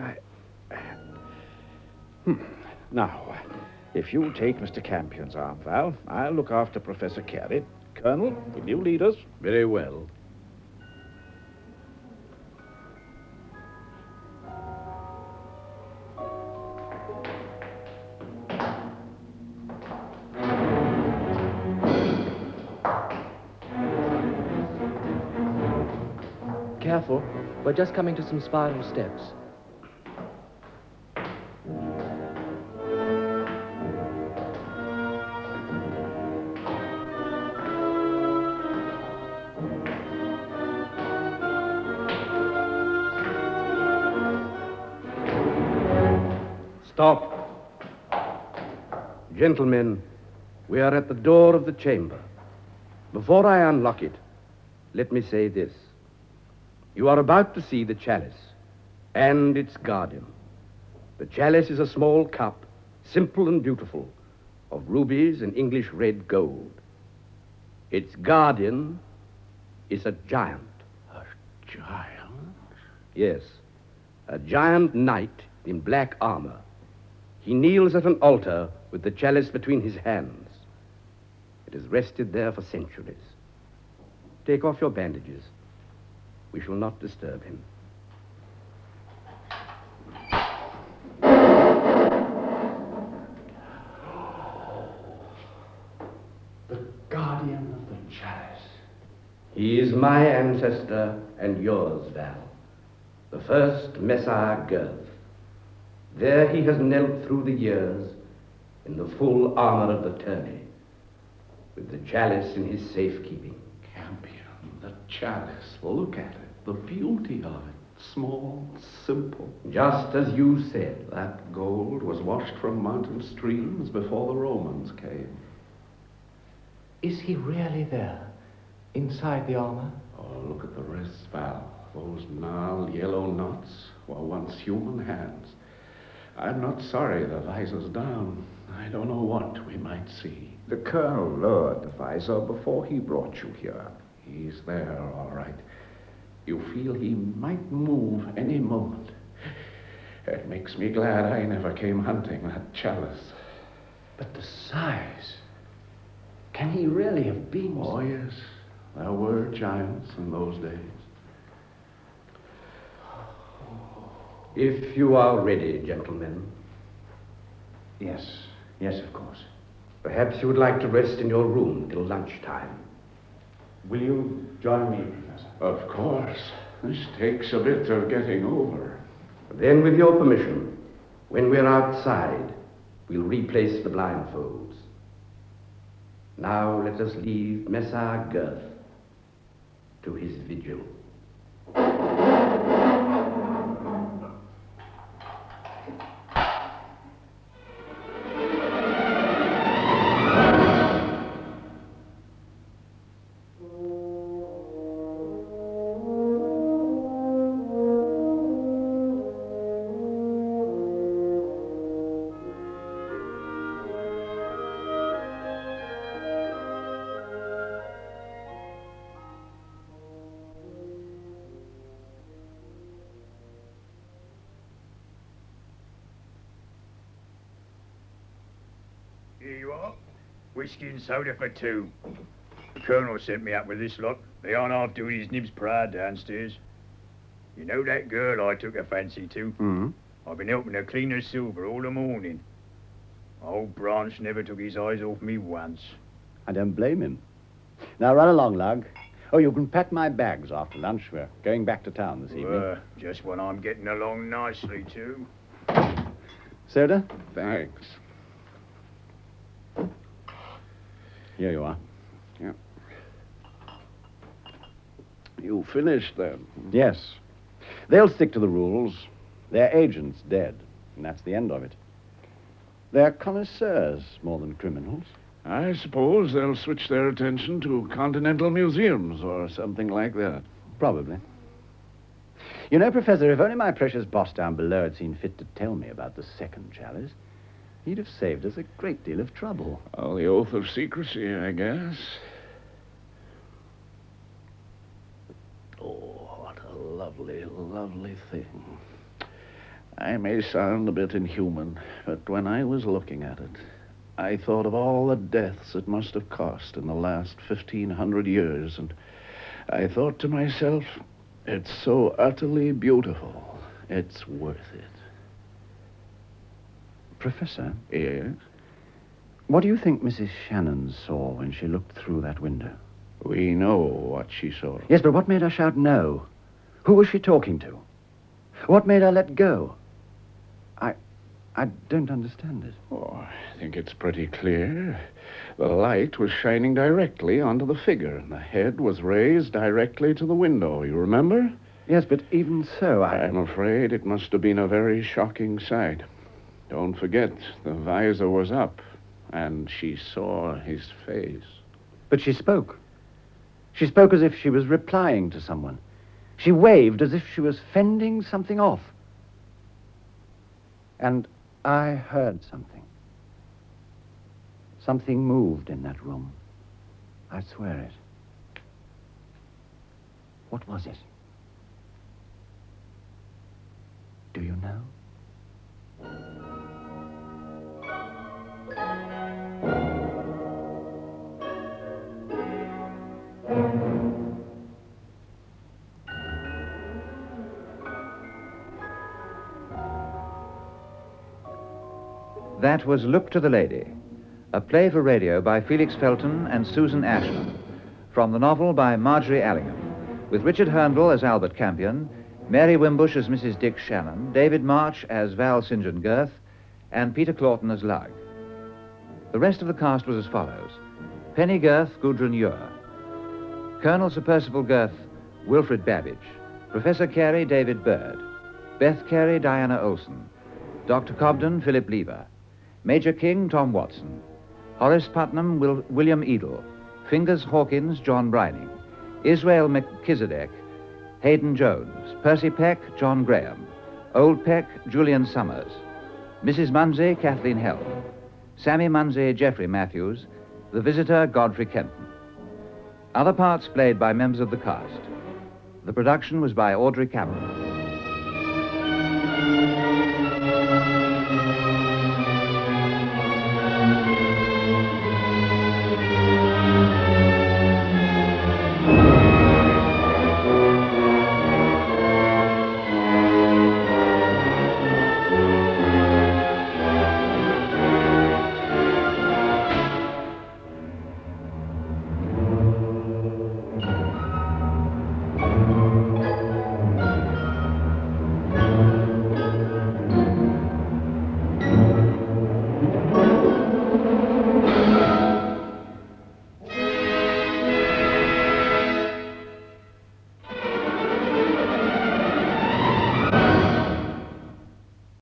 Now, if you'll take Mr. Campion's arm, Val, I'll look after Professor Carey. Colonel, will you lead us? Very well. Careful. We're just coming to some spiral steps. Stop. Gentlemen, we are at the door of the chamber. Before I unlock it, let me say this. You are about to see the chalice and its guardian. The chalice is a small cup, simple and beautiful, of rubies and English red gold. Its guardian is a giant. A giant? Yes, a giant knight in black armor. He kneels at an altar with the chalice between his hands. It has rested there for centuries. Take off your bandages. We shall not disturb him. The guardian of the chalice. He is my ancestor and yours, Val. The first Messire Girth. There he has knelt through the years in the full armor of the tourney, with the chalice in his safekeeping. Campion, the chalice. Look at it. The beauty of it. Small, simple. Just as you said. That gold was washed from mountain streams before the Romans came. Is he really there? Inside the armor? Oh, look at the wrists, Val. Those gnarled yellow knots were once human hands. I'm not sorry the visor's down. I don't know what we might see. The colonel lowered the visor before he brought you here. He's there, all right. You feel he might move any moment. It makes me glad I never came hunting that chalice. But the size. Can he really have been? Oh, yes. There were giants in those days. If you are ready, gentlemen. Yes, of course. Perhaps you would like to rest in your room till lunchtime. Will you join me, Professor? Of course. This takes a bit of getting over. Then, with your permission, when we're outside, we'll replace the blindfolds. Now let us leave Messire Girth to his vigil. Here you are. Whiskey and soda for two. The colonel sent me up with this lot. They aren't half doing his nibs proud downstairs. You know that girl I took a fancy to? Mm-hmm. I've been helping her clean her silver all the morning. Old Branch never took his eyes off me once. I don't blame him. Now run along, Lug. Oh, you can pack my bags after lunch. We're going back to town this evening. Just when I'm getting along nicely, too. Soda? Thanks. Here you are. Yeah. You finished then? Yes. They'll stick to the rules. Their agent's dead, and that's the end of it. They're connoisseurs more than criminals. I suppose they'll switch their attention to continental museums or something like that. Probably. You know, Professor, if only my precious boss down below had seen fit to tell me about the second chalice, he'd have saved us a great deal of trouble. Oh, the oath of secrecy, I guess. Oh, what a lovely, lovely thing. I may sound a bit inhuman, but when I was looking at it, I thought of all the deaths it must have cost in the last 1,500 years, and I thought to myself, it's so utterly beautiful. It's worth it. Professor? Yes? What do you think Mrs. Shannon saw when she looked through that window? We know what she saw. Yes, but what made her shout no? Who was she talking to? What made her let go? I don't understand it. Oh, I think it's pretty clear. The light was shining directly onto the figure, and the head was raised directly to the window, you remember? Yes, but even so, I'm afraid it must have been a very shocking sight. Don't forget, the visor was up, and she saw his face. But she spoke. She spoke as if she was replying to someone. She waved as if she was fending something off. And I heard something. Something moved in that room. I swear it. What was it? Do you know? That was Look to the Lady, a play for radio by Felix Felton and Susan Ashman, from the novel by Marjorie Allingham, with Richard Hurndall as Albert Campion, Mary Wimbush as Mrs. Dick Shannon, David March as Val St. John Girth, and Peter Claughton as Lug. The rest of the cast was as follows: Penny Girth, Gudrun Ure; Colonel Sir Percival Girth, Wilfred Babbage; Professor Carey, David Bird; Beth Carey, Diana Olson; Dr. Cobden, Philip Lever; Major King, Tom Watson; Horace Putnam, William Edel; Fingers Hawkins, John Brining; Israel Melchizedek, Hayden Jones; Percy Peck, John Graham; Old Peck, Julian Summers; Mrs. Munsey, Kathleen Helm; Sammy Munsey, Geoffrey Matthews; the visitor, Godfrey Kenton. Other parts played by members of the cast. The production was by Audrey Cameron.